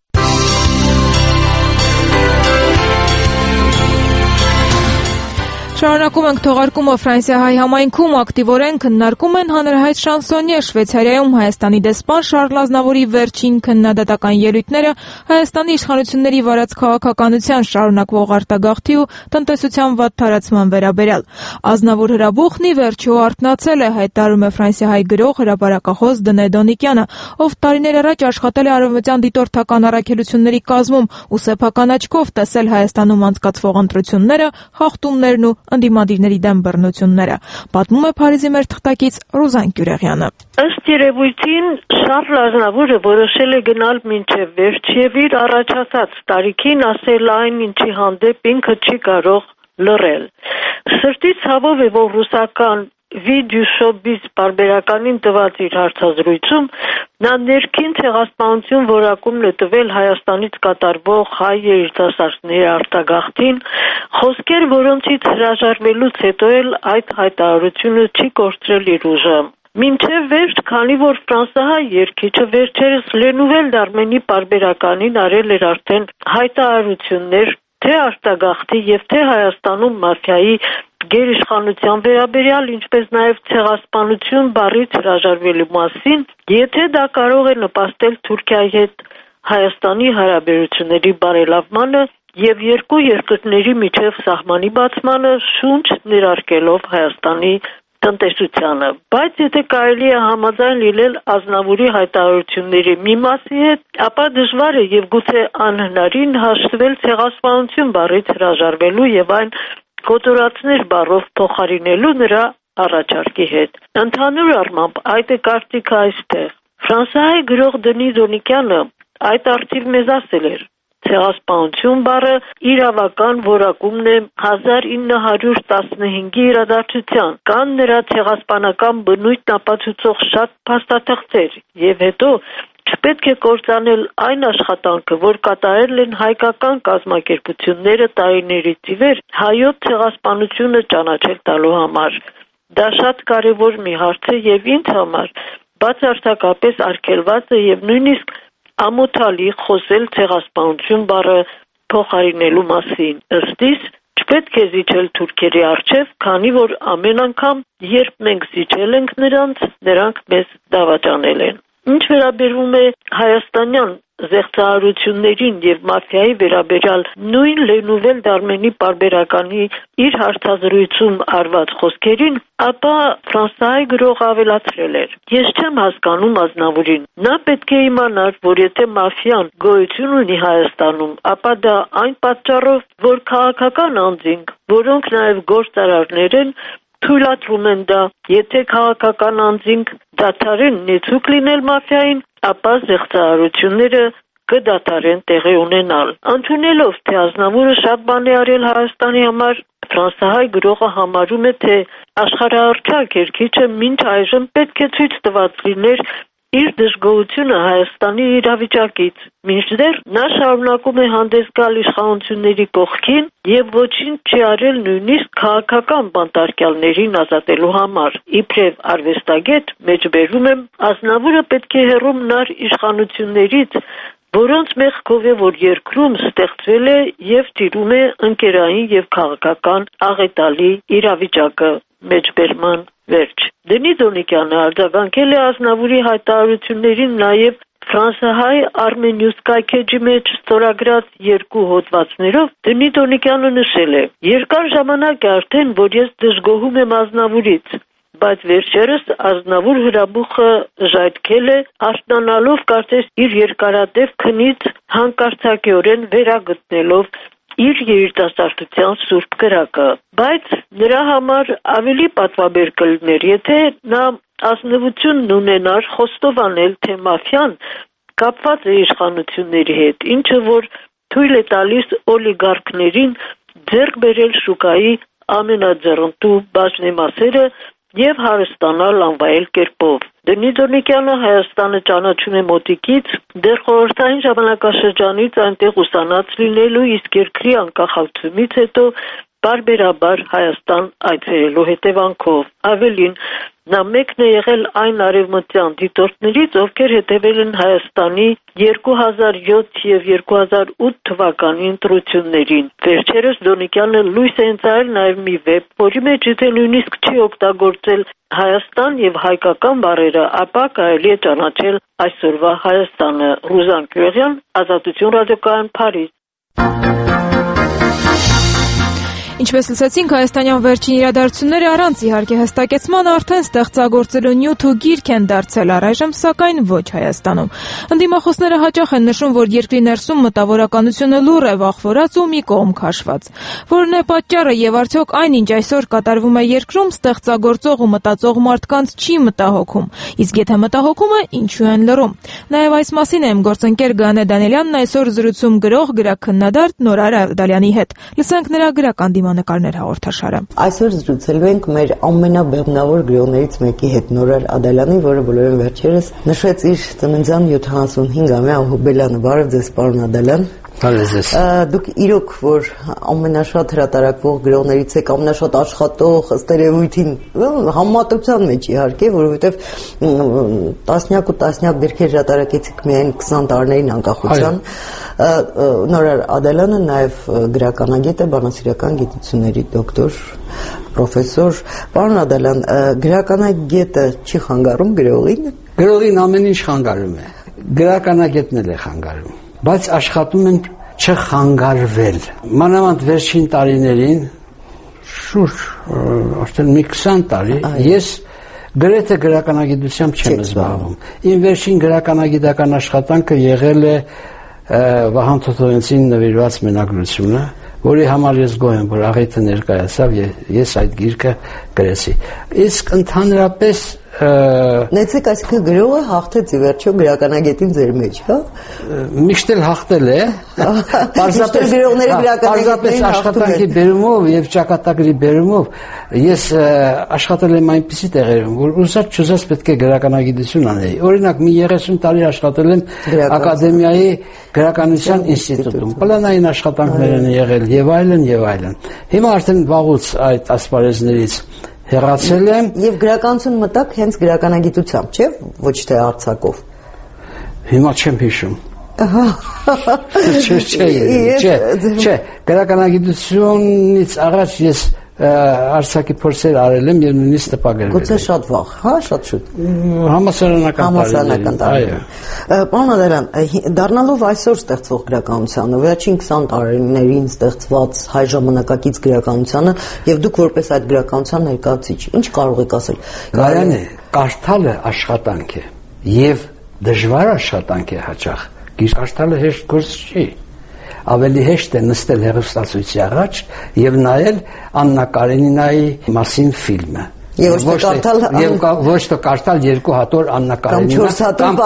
Շարունակում ենք թողարկումը Ֆրանսիահայ համայնքում ակտիվորեն քննարկում են հանրահայտ շանսոնյեր Շվեյցարիայում Հայաստանի դեսպան Շարլ Ազնավուրի վերջին քննադատական ելույթները Հայաստանի իշխանությունների վարած քաղաքականության շարունակվող արտագաղթի ու տնտեսության վատ թարացման վերաբերյալ։ Ազնավուր հրաբուխն ի վերջո արթնացել է, հայտարարում է Ֆրանսիահայ գրող հրապարակախոս Դնե Դոնիկյանը, ով տարիներ առաջ աշխատել է արևմտյան դիտորդական առաքելությունների կազմում ու սեփական աչքով տեսել Հայաստանում անցկացվող ընտրությունները, խախտումներն ու ընդդիմադիրների դեմ բռնությունները։ Պատմում է Փարիզի մեր թղթակից Ռուզան Կյուրեղյանը։ Ըստ երևույթին Շարլ Ազնավուրը որոշել է գնալ մինչև վերջ եւ իր առաջացած տարիքին ասել այն, ինչի հանդեպ ինքը չի կարող լռել։ Սրտի ցավով է, որ ռուսական Վիդեո շոուբիզ բարբերականին տված իր հարցազրույցում նա ներքին ցեղասպանություն որակումն է տվել Հայաստանից կատարվող հայ երիտասարդների արտագաղթին, խոսքեր, որոնցից հրաժարվելուց հետո էլ այդ հայտարարությունը չի կորցրել իր ուժը։ Մինչև վերջ, քանի որ ֆրանսահայ երգիչը վերջերս Լենուվել Դարմենի բարբերականին արել էր արդեն հայտարարություններ թե արտագաղթի եւ թե Հայաստանում մաֆիայի գերիշխանության վերաբերյալ, ինչպես նաև ցեղասպանություն բառից հրաժարվելու մասին, եթե դա կարող է նպաստել Թուրքիայի հետ Հայաստանի հարաբերությունների բարելավմանը եւ երկու երկրների միջև սահմանի բացմանը, շունչ ներարկելով Հայաստանի տնտեսությանը։ Բայց եթե կարելի է համաձայն լինել Ազնավուրի հայտարարությունների մի մասի հետ, ապա դժվար է եւ գուցե անհնարին հաշտվել ցեղասպանություն բառից հրաժարվելու եւ այն կոտորածներ բառով փոխարինելու նրա առաջարկի հետ։ Ընդհանուր առմամբ այդ է կարծիքը այստեղ։ Ֆրանսիայի գրող Դնի Դոնիկյանը այդ արդիվ մեզ ասել էր. ցեղասպանություն բառը իրավական որակումն է հազար ինը հարյուր տասնհինգի իրադարձության, կան նրա ցեղասպանական բնույթն ապացուցող շատ փաստաթղթեր, եւ հետո չպետք է կործանել այն աշխատանքը, որ կատարել են հայկական կազմակերպությունները տարիներից ի վեր հայոց ցեղասպանությունը ճանաչել տալու համար։ Դա շատ կարևոր մի հարց է եւ ինձ համար բացարձակապես արգելված է եւ նույնիսկ ամոթալի խոսել ցեղասպանություն բառը փոխարինելու մասին։ Ըստ իս չպետք է զիջել թուրքերի առջև, քանի որ ամեն անգամ, երբ մենք զիջել ենք նրանց, նրանք մեզ դավաճանել են։ Ինչ վերաբերում է հայաստանյան զեղծարարություններին եւ մաֆիայի վերաբերյալ նույն Լենուվել Դարմենի պարբերականի իր հարցազրույցում արված խոսքերին, ապա ֆրանսիայի գրող ավելացրել էր. Ես չեմ հասկանում Ազնավուրին. Նա պետք է իմանար, որ եթե մաֆիան գոյություն ունի Հայաստանում, ապա դա այն պատճառով, որ քաղաքական անձինք, որոնք նաեւ գործարարներ են, թույլատրում են դա, եթե քաղաքական անձինք դադարեն նեցուկ լինել մաֆիային, ապա զեղծարարությունները կդադարեն տեղի ունենալ։ Ընդունելով, թե Ազնավուրը շատ բան է արել Հայաստանի համար, ֆրանսահայ գրողը համարում է, թե աշխարհահռչակ երկիչը մինչ այժմ պետք է ցույց տված լիներ իր դժգոհությունը Հայաստանի իրավիճակից։ Մինչդեռ նա շարունակում է հանդես գալ իշխանությունների կողքին եւ ոչինչ չի արել նույնիսկ քաղաքական բանտարկյալներին ազատելու համար։ Իբրև արվեստագետ մեջբերում եմ, Ազնավուրը պետք է հեռու մնար իշխանություններից, որոնց մեղքով է, որ երկրում ստեղծվել է եւ տիրում է ընկերային եւ քաղաքական աղետալի իրավիճակը։ Մեջբերման վերջ։ Դենիս Դոնիկյանը արձագանքել է Ազնավուրի հայտարարություններին նաև ֆրանսահայ Armenius կայքեջի մեջ ստորագրած երկու հոդվածներով։ Դենիս Դոնիկյանը նշել է. Երկար ժամանակ է արդեն, որ ես դժգոհում եմ Ազնավուրից, բայց վերջերս Ազնավուր հրաբուխը ժայթքել է, աշտանալով կարծես իր երկարատև քնից հանկարծակիորեն վերագտնելով իր երիտասարդության սուրբ կրակը, բայց նրա համար ավելի պատվաբեր կլներ, եթե նա ազնվությունն ունենար խոստովանել, թե մաֆիան կապված է իշխանությունների հետ, ինչը որ թույլ է տալիս օլիգարքներին ձեռք բերել շուկայի ամենաձեռնտու բաժնեմասերը եւ հարստանալ անվայել կերպով։ Դենիս Դոնիկյանը Հայաստանը ճանաչում է մոտիկից, դեռ խորհրդային ժամանակաշրջանից այնտեղ ուսանած լինելու, իսկ երկրի անկախացումից հետո բարբերաբար Հայաստան այցելելու հետևանքով։ Ավելին, նա մեկն է եղել այն արևմտյան դիտորդներից, ովքեր հետևել են Հայաստանի երկու հազար յոթ եւ երկու հազար ութ թվականի ընտրություններին։ Վերջերս Դոնիկյանը լույս է ընծայել նաև մի վեբ, որի մեջ եթե նույնիսկ չի օգտագործել Հայաստան եւ հայկական բառերը, ապա կարելի է ճանաչել այսօրվա Հայաստանը։ Ռուզան Քյուրեղյան, Ազատություն ռադիոկայան, Փարիզ։ Ինչպես լսեցինք, հայաստանյան վերջին իրադարձությունները առանց իհարկե հստակեցման արդեն ստեղծագործելու նյութ ու գիրք են դարձել առայժմ, սակայն ոչ Հայաստանում։ Ընդդիմախոսները հաճախ են նշում, որ երկրի ներսում մտավորականությունը լուռ է, վախվորած ու մի կողմ քաշված։ Որն է պատճառը եւ արդյոք այնինչ այսօր կատարվում է երկրում, ստեղծագործող ու մտածող մարդկանց չի մտահոգում։ Իսկ եթե մտահոգում է, ինչու են լռում։ Նաեւ այս մասին է իմ գործընկեր Գանե Դանիելյանն այսօր զրուցում գրող, գրաքննադատ Նորար Ավդալյանի հետ։ Լսենք նրա գրական նկարներ հաղորդաշարը։ Այսօր զրուցելու ենք մեր ամենաբեղմնավոր գրողներից մեկի հետ, Նորար Ադալյանի, որը բոլորին վերջերս նշեց իր ծննդյան յոթանասունհինգամյա հոբելյանը։ Բարև ձեզ, պարոն Ադալյան։ Բարև ձեզ։ Դուք իրոք որ ամենաշատ հրատարակվող գրողներից եք, ամենաշատ աշխատող, ըստ երևույթին համեմատության մեջ իհարկե, որովհետև տասնյակ ու տասնյակ գրքեր հրատարակեցիք միայն քսան տարիներին անկախության։ Նորար Ադալյանը նաև գրականագետ է, բանասիրական գիտությունների դոկտոր, պրոֆեսոր։ Պարոն Ադալյան, գրականագետը չի խանգարում գրողին։ Գրողին ամեն ինչ խանգարում է, գրականագետն էլ է խանգարում, բայց աշխատում են չխանգարվել։ Մանավանդ վերջին տարիներին, շուրջ արդեն մի քսան տարի, ես գրեթե գրականագիտությամբ չեմ զբաղվում։ Իմ վերջին գրականագիտական աշխատանքը եղել է Վահան Թոթովյանցին նվիրված մենագրությունը, որի համար ես գոհ եմ, որ աղեթը ներկայացավ եւ ես այդ գիրքը գրեցի։ Իսկ ընդհանրապես Նեցեք, այսինքն գրողը հաղթեց ի վերջո գրականագետին ձեր մեջ, հա։ Միշտ էլ հաղթել է։ Պարզապես գրողների գրականագետներին աշխատանքի բերումով եւ ճակատագրի բերումով ես աշխատել եմ այնպիսի տեղերում, որ ուզած չուզած պետք է գրականագիտություն անեի։ Օրինակ, մի երեսուն տարի աշխատել եմ Ակադեմիայի գրականության ինստիտուտում։ Պլանային աշխատանքներ են եղել եւ այլն եւ այլն։ Հիմա արդեն վաղուց այդ ասպարեզներից հեռացել եմ եւ գրականություն մտակ հենց գրականագիտությամբ, չէ՞, ոչ թե արձակով։ Հիմա չեմ հիշում։ Ահա։ Չէ, չէ, չէ, չէ, գրականագիտությունից առաջ ես Արցախի փորձեր արել եմ եւ նույնիսկ տպագրել։ Գուցե շատ վաղ, հա, շատ շուտ։ Համասարանական Համասարանական տարիներ։ Պարոն Ադարյան, դառնալով այսօր ստեղծվող գրականությանը, վերջին քսան տարիներին ստեղծված հայ ժամանակակից գրականությանը եւ դուք որպես այդ գրականության ներկայացուցիչ, ինչ կարող եք ասել։ Կարան է, կարդալը աշխատանք է եւ դժվար աշխատանք է հաճախ։ Կարդալը հեշտ գործ չի։ Ավելի հեշտ է նստել հեռուստացույցի առաջ եւ նայել Աննա Կարենինայի մասին ֆիլմը։ Եվ ոչ թե կարդալ եւ ոչ թե կարդալ երկու հատոր Աննա Կարենինա կամ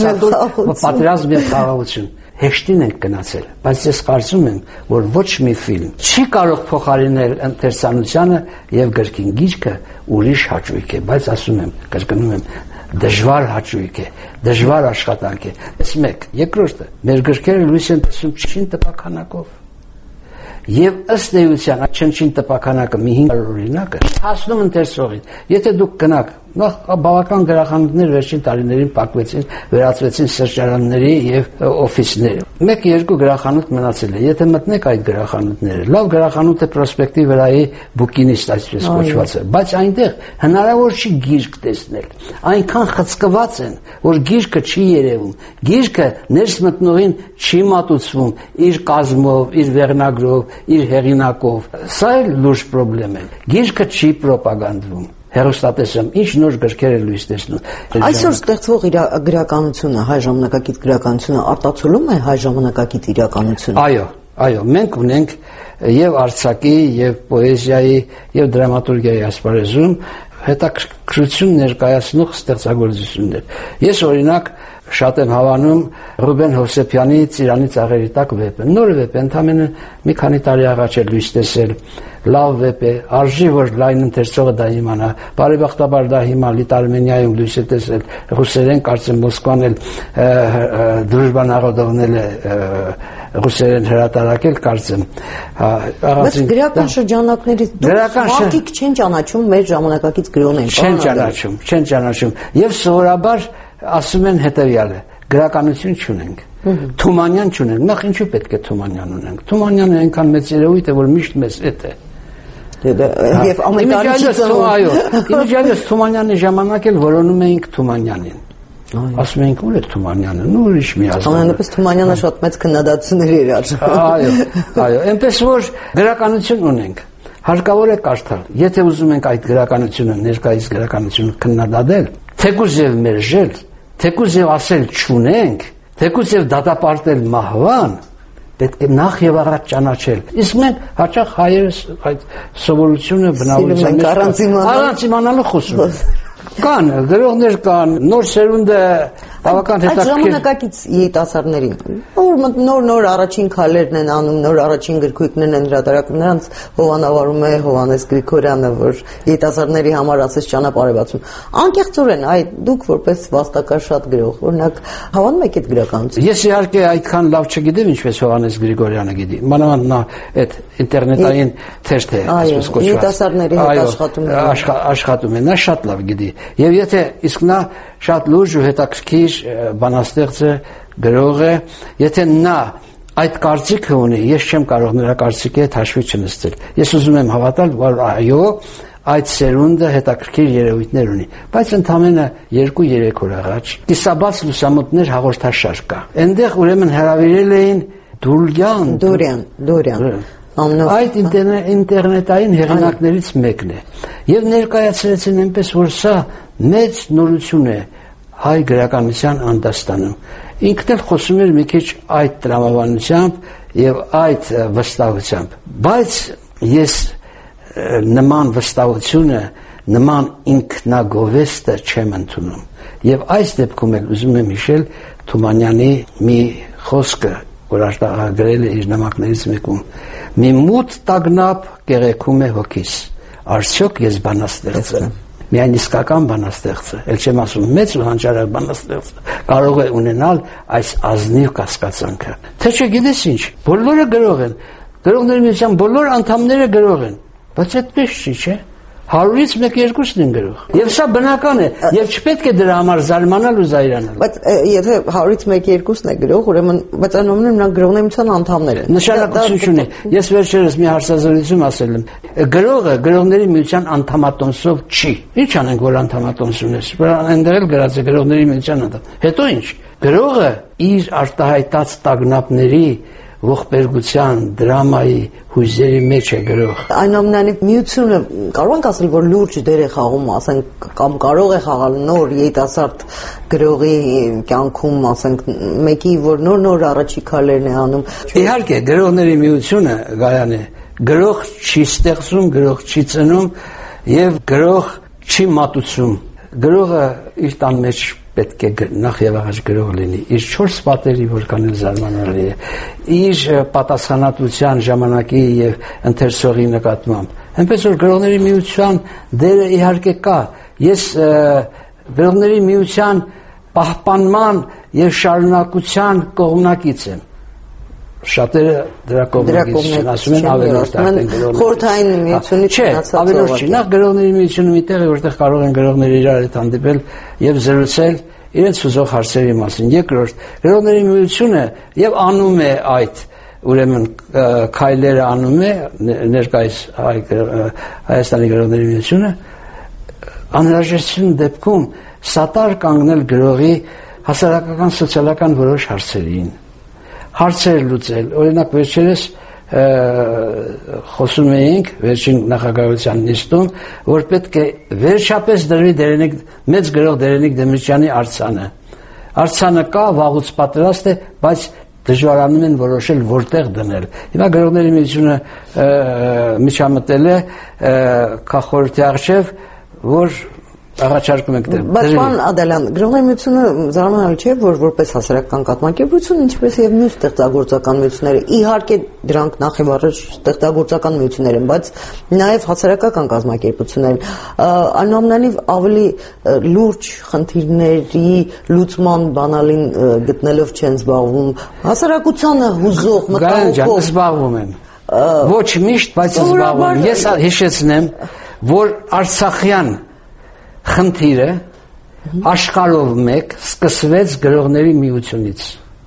պատերազմ եւ խաղաղություն։ Հեշտին ենք գնացել, բայց ես կարծում եմ, որ ոչ մի ֆիլմ չի կարող փոխարինել ընթերցանությանը եւ գրքին գիրքը ուրիշ հաճույք է, բայց ասում եմ, կրկնում եմ, դժվար հաճույք է, դժվար աշխատանք է։ Այս մեկ, երկրորդը, մեր գրքերը լույս են տեսնում չնչին տպաքանակով։ Եվ ըստ էության այդ չնչին տպաքանակը մի հինգ օրինակը հասնում ընթերցողին։ Եթե դուք գնաք, նախ բավական գրախանութներ վերջին տարիներին փակվեցին, վերածվեցին սրճարանների եւ օֆիսների։ Մեկ-երկու գրախանութ մնացել է։ Եթե մտնեք այդ գրախանութները, լավ գրախանութը Պրոսպեկտի վրայի բուկինիստ այսպես կոչված է, բայց այնտեղ հնարավոր չի գիրք տեսնել։ Այնքան խցկված են, որ գիրքը չի երևում։ Գիրքը ներս մտնողին չի մատուցվում իր կազմով, իր վերնագրով, իր հեղինակով։ Սա էլ լուրջ խնդրեմ է։ Գիրքը չի պրոպագանդվում։ Հերոստատեսում ինչ նոր գրքեր է լույս տեսնում։ Այսօր ստեղծվող գրականությունը, հայ ժամանակակից գրականությունը արտացոլում է հայ ժամանակակից իրականությունը։ Այո, այո, մենք ունենք եւ արձակի, եւ պոեզիայի, եւ դրամատուրգիայի ասպարեզում հետաքրքրություն ներկայացնող ստեղծագործություններ։ Ես օրինակ շատ եմ հավանում Ռուբեն Հովսեփյանի Ծիրանի ծաղերի տակ վեպը։ Նոր վեպ է, ընդամենը մի քանի տարի առաջ է լույս տեսել։ Լավ վեպ է, արժի որ լայն ընթերցողը դա իմանա։ Բարեբախտաբար դա հիմա Լիտարմենիայում լույս է տեսել, ռուսերեն կարծեմ Մոսկվան էլ Դրուժբա նարոդովն էլ ռուսերեն հրատարակել կարծեմ։ Բայց գրական շրջանակներից դուք մարդիկ չեն ճանաչում մեր ժամանակակից գրողներին։ Չեն ճանաչում, չեն ճանաչում։ Եվ սովորաբար ասում են հետևյալը. գրականություն չունենք, Թումանյան չունենք, նախ ինչու պետք է Թումանյան ունենք։ Թումանյանը այնքան մեծ երևույթ է, որ միշտ մեզ հետ է։ Եվ ամենից այո, իմիջիալս Թումանյանի ժամանակ էլ որոնում էինք Թումանյանին։ Ասում էինք ուր է Թումանյանը, նու ուրիշ մի ազգ։ Ամենապես Թումանյանը շատ մեծ քննադատությունների էր արժան։ Այո, այո, այնպես որ գրականություն ունենք։ Հարկավոր է կարդալ։ Եթե ուզում ենք այդ գրականությունը, ներկայիս գրականությունը քննադատել, թեկուզ եւ մերժել, թեկուզ եւ ասել չունենք, թեկուզ եւ դատապարտել մահվան, պետք է նախ եւ առաջ ճանաչել։ Իսկ մենք հաճախ հայերս այդ սովորությունը բնավորության մեջ առանց իմանալու խոսում։ Կան գրողներ կան, նոր սերունդը բավական հետաքրքիր։ Այդ ժամանակակից երիտասարդներին, որ նոր-նոր առաջին քայլերն են անում, նոր առաջին գրքույկներն են հրատարակում, նրանց հովանավորում է Հովհաննես Գրիգորյանը, որ երիտասարդների համար ասես ճանապարհ է բացում։ Անկեղծորեն, այ դուք որպես վաստակաշատ գրող, օրինակ հավանում եք այդ գրականությունը։ Ես իհարկե այդքան լավ չգիտեմ, ինչպես Հովհաննես Գրիգորյանը գիտի։ Մանավանդ նա այդ ինտերնետային թերթ է, այսպես կոչված։ Երիտասարդների հետ աշխատում է։ Աշխատում է, նա շատ լավ գիտի։ Եվ եթե իսկ նա շատ լուրջ ու հետաքրքիր բանաստեղծ է, գրող է, եթե նա այդ կարծիքը ունի, ես չեմ կարող նրա կարծիքի հետ հաշվի չնստել։ Ես ուզում եմ հավատալ, որ այո, այդ սերունդը հետաքրքիր երևույթներ ունի, բայց ընդամենը երկու-երեք օր առաջ Կիսաբաց լուսամուտներ հաղորդաշար կա։ Այնտեղ ուրեմն հրավիրել էին Դուլյան, Դորյան, Դորյան այդ ինտերնետային հեղինակներից մեկն է եւ ներկայացրեցին այնպես որ սա մեծ նորություն է հայ գրականության անդաստանում ինքն էլ խոսում էր մի քիչ այդ տրամաբանությամբ եւ այդ վստահությամբ բայց ես նման վստահությունը նման ինքնագովեստը չեմ ընդունում եւ այս դեպքում էլ ուզում եմ հիշել Թումանյանի մի խոսքը որ արտահայտել է իր նամակներից մեկում մի մութ տագնապ կեղեքում է հոգիս արդյոք ես բանաստեղծ եմ միայն իսկական բանաստեղծը ել չեմ ասում մեծ ու հանճարեղ բանաստեղծը կարող է ունենալ այս ազնիվ կասկածանքը թե չգիտես ինչ բոլորը գրող են գրողների միության բոլոր անդամները գրող են բայց այդպես չի չէ հարյուրից մեկ երկուսն են գրող։ Եվ սա բնական է, եւ չպետք է դրա համար զարմանալ ու զայրանալ։ Բայց եթե հարյուրից մեկ երկուսն է գրող, ուրեմն բայց անոնիմն նրանք գրողների միության անդամներ են։ Նշանակություն ունի։ Ես վերջերս մի հարցազրույցում ասել եմ, գրողը գրողների միության անդամատոնսով չի։ Ինչ անենք, որ անդամատոնս ունես։ Այնտեղ էլ գրած է գրողների միության անդամ։ Հետո ինչ։ Գրողը իր արտահայտած տագնապների ողբերգության, դրամայի հույզերի մեջ է գրող։ Այնուամենայնիվ միությունը կարող ենք ասել, որ լուրջ դեր է խաղում, ասենք, կամ կարող է խաղալ նոր երիտասարդ գրողի կյանքում, ասենք, մեկի, որ նոր-նոր առաջի քայլերն է անում։ Իհարկե, գրողների միությունը Գայան է, գրող չի ստեղծում, գրող չի ծնում եւ գրող չի մատուցում։ Գրողը իր տան մեջ պետք է նախ եւ առաջ գրող լինի, իր չորս պատերի, որքան էլ զարմանալի է, իր պատասխանատվության, ժամանակի եւ ընթերցողի նկատմամբ։ Այնպես որ գրողների միության դերը իհարկե կա։ Ես գրողների միության պահպանման եւ շարունակության կողմնակից եմ։ Շատերը դրա կողմնակից չեն, ասում են ավելորդ են գրողները։ Խորհրդային միությունից չնացած ավելորդ չի։ Նախ գրողների միությունը մի տեղ է, որտեղ կարող են գրողները իրար հետ հանդիպել եւ զրուցել իրենց ուզող հարցերի մասին։ Երկրորդ, գրողների միությունը եւ անում է այդ, ուրեմն քայլերը անում է ներկայիս Հայաստանի գրողների միությունը անհրաժեշտություն դեպքում սատար կանգնել գրողի հասարակական սոցիալական որոշ հարցերին, հարցեր լուծել։ Օրինակ վերջերս խոսում էինք վերջին նախագահության նիստում, որ պետք է վերջապես դրվի Դերենիկ մեծ գրող Դերենիկ Դեմիրճյանի արձանը։ Արձանը կա, վաղուց պատրաստ է, բայց դժվարանում են որոշել որտեղ դնել։ Հիմա գրողների միությունը միջամտել է քաղաքորթի արչև, որ առաջարկում ենք դեր։ Բայց պարոն Ադելյան, գրողների միությունը զարմանալի չէ, որ որպես հասարակական կազմակերպություն, ինչպես եւ մյուս ստեղծագործական միությունները, իհարկե դրանք նախ եւ առաջ ստեղծագործական միություններ են, բայց նաեւ հասարակական կազմակերպություններ, այնուամենայնիվ ավելի լուրջ խնդիրների լուծման բանալին գտնելով չեն զբաղվում, հասարակությանը հուզող մտահոգող զբաղվում են։ Ոչ միշտ, բայց զբաղվում։ Ես հիշեցնեմ, որ Արցախյան խնդիրը աշխարհով մեկ սկսվեց գրողների միությունից։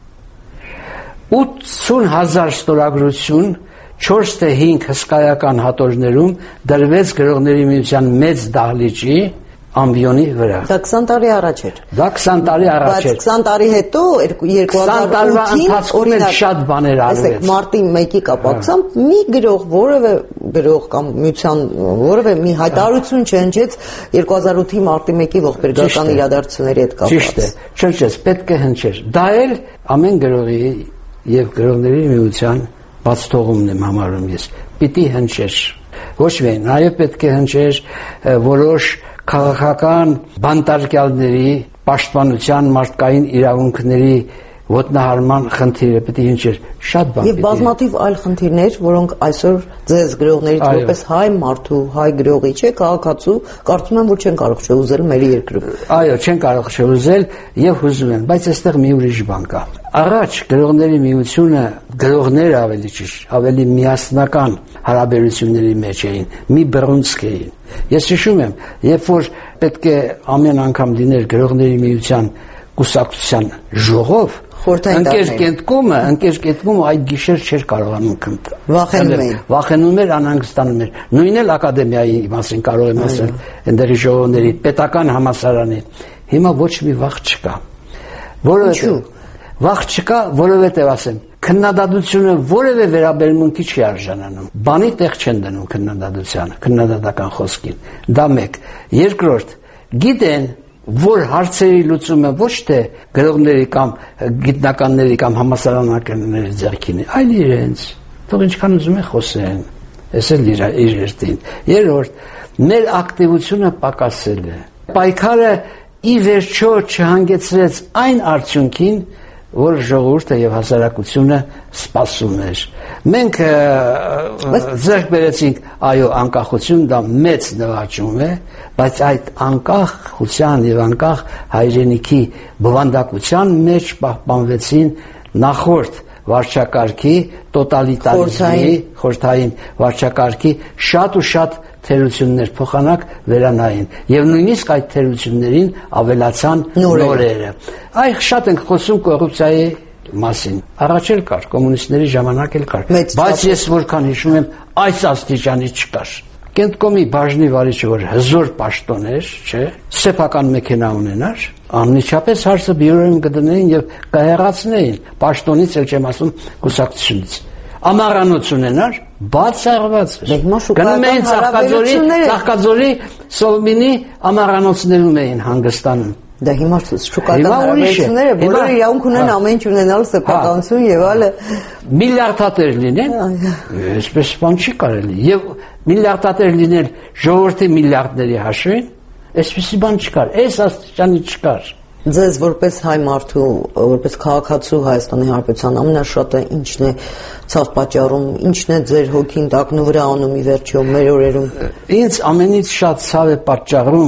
ութսուն հազար ստորագրություն չորս թե հինգ հսկայական հատորներում դրվեց գրողների միության մեծ դահլիճի ամբիոնի վրա։ Դա քսան տարի առաջ էր։ Դա քսան տարի առաջ էր։ Բայց քսան տարի հետո երկու հազար ութին օրինակ շատ բաներ արվեց։ Մարտի մեկի կապակցությամբ մի գրող, որևէ գրող կամ միության որևէ մի հայտարարություն չհնչեց երկու հազար ութի մարտի մեկի ողբերգական իրադարձությունների հետ կապված։ Ճիշտ է, չնչեց, պետք է հնչեր։ Դա էլ ամեն գրողի եւ գրողների միության բաց թողումն եմ համարում ես։ Պիտի հնչեր։ Ոչ միայն, նաեւ պետք է հնչեր որոշ քաղաքական բանտարկյալների պաշտպանության մարդկային իրավունքների ոտնահարման խնդիրը պետք է հնչեր շատ բան։ Եվ բազմաթիվ այլ խնդիրներ, որոնք այսօր ձեզ գրողներից որպես հայ մարդու, հայ գրողի չէ, քաղաքացու, կարծում եմ, որ չեն կարող չհուզել մեր երկրում։ Այո, չեն կարող չհուզել եւ հուզում են, բայց այստեղ մի ուրիշ բան կա։ Առաջ գրողների միությունը, գրողները ավելի ճիշտ, ավելի միասնական հարաբերությունների մեջ էին, մի բռունցք էին։ Ես հիշում եմ, երբ որ պետք է ամեն անգամ լիներ գրողների միության կուսակցության ժողով, ընկեր կենտկոմը, ընկեր կենտկոմը այդ գիշեր չէր կարողանում քննել։ Վախենում էին։ Վախենում էր, անհանգստանում էր։ Նույնն էլ ակադեմիայի մասին կարող եմ ասել, այնտեղի ժողովների, պետական համալսարանի։ Հիմա ոչ մի վախ չկա։ Որովհետև վախ չկա, որովհետև ասեմ, քննադատությունը որևէ վերաբերմունքի չի արժանանում։ Բանի տեղ չեն դնում քննադատությանը, քննադատական խոսքին։ Դա մեկ։ Երկրորդ, գիտեն, որ հարցերի լուծումը ոչ թե գրողների կամ գիտնականների կամ համալսարանականների ձեռքին է, այլ իրենց։ Թող ինչքան ուզում են խոսեն, էս էլ իր երթին։ Երրորդ, մեր ակտիվությունը պակասել է։ Պայքարը ի վերջո չհանգեցրեց այն արդյունքին, որ ժողովուրդը եւ հասարակությունը սպասում էր։ Մենք ձեռք բերեցինք, այո, անկախություն, դա մեծ նվաճում է, բայց այդ անկախության եւ անկախ հայրենիքի բովանդակության մեջ պահպանվեցին նախորդ վարչակարգի, տոտալիտարիզմի, խորհրդային վարչակարգի շատ ու շատ թերություններ փոխանակ վերանային եւ նույնիսկ այդ թերություններին ավելացան նորերը։ Այ շատ ենք խոսում կոռուպցիայի մասին։ Առաջ էլ կար, կոմունիստների ժամանակ էլ կար, բայց ես որքան հիշում եմ, այս աստիճանի չկար։ Կենտկոմի բաժնի վարիչը որ հզոր պաշտոն էր, չէ, սեփական մեքենա ունենար, անմիջապես հարցը բյուրոյում կդնեին եւ կհեռացնեին պաշտոնից, էլ չեմ ասում կուսակցությունից։ Ամառանոց ունենար, բացառված էր։ Գնում էին Ծաղկաձորի, Ծաղկաձորի Սոլմինի ամառանոցներում էին հանգստանում։ Դա հիմա շուկական հարաբերությունները բոլորը իրավունք ունեն ամեն ինչ ունենալ սեփականություն եւ այլը։ Միլիարդատեր լինեն, այսպես բան չի կարելի։ Եվ միլիարդատեր լինել ժողովրդի միլիարդների հաշվին, այսպեսի բան չկար, այս աստիճանի չկար։ Ձեզ որպես հայ մարդու, որպես քաղաքացու Հայաստանի Հանրապետության ամենաշատը ինչն է ցավ պատճառում, ինչն է ձեր հոգին տակնու վրա անում ի վերջո մեր օրերում։ Ինձ ամենից շատ ցավ է պատճառում,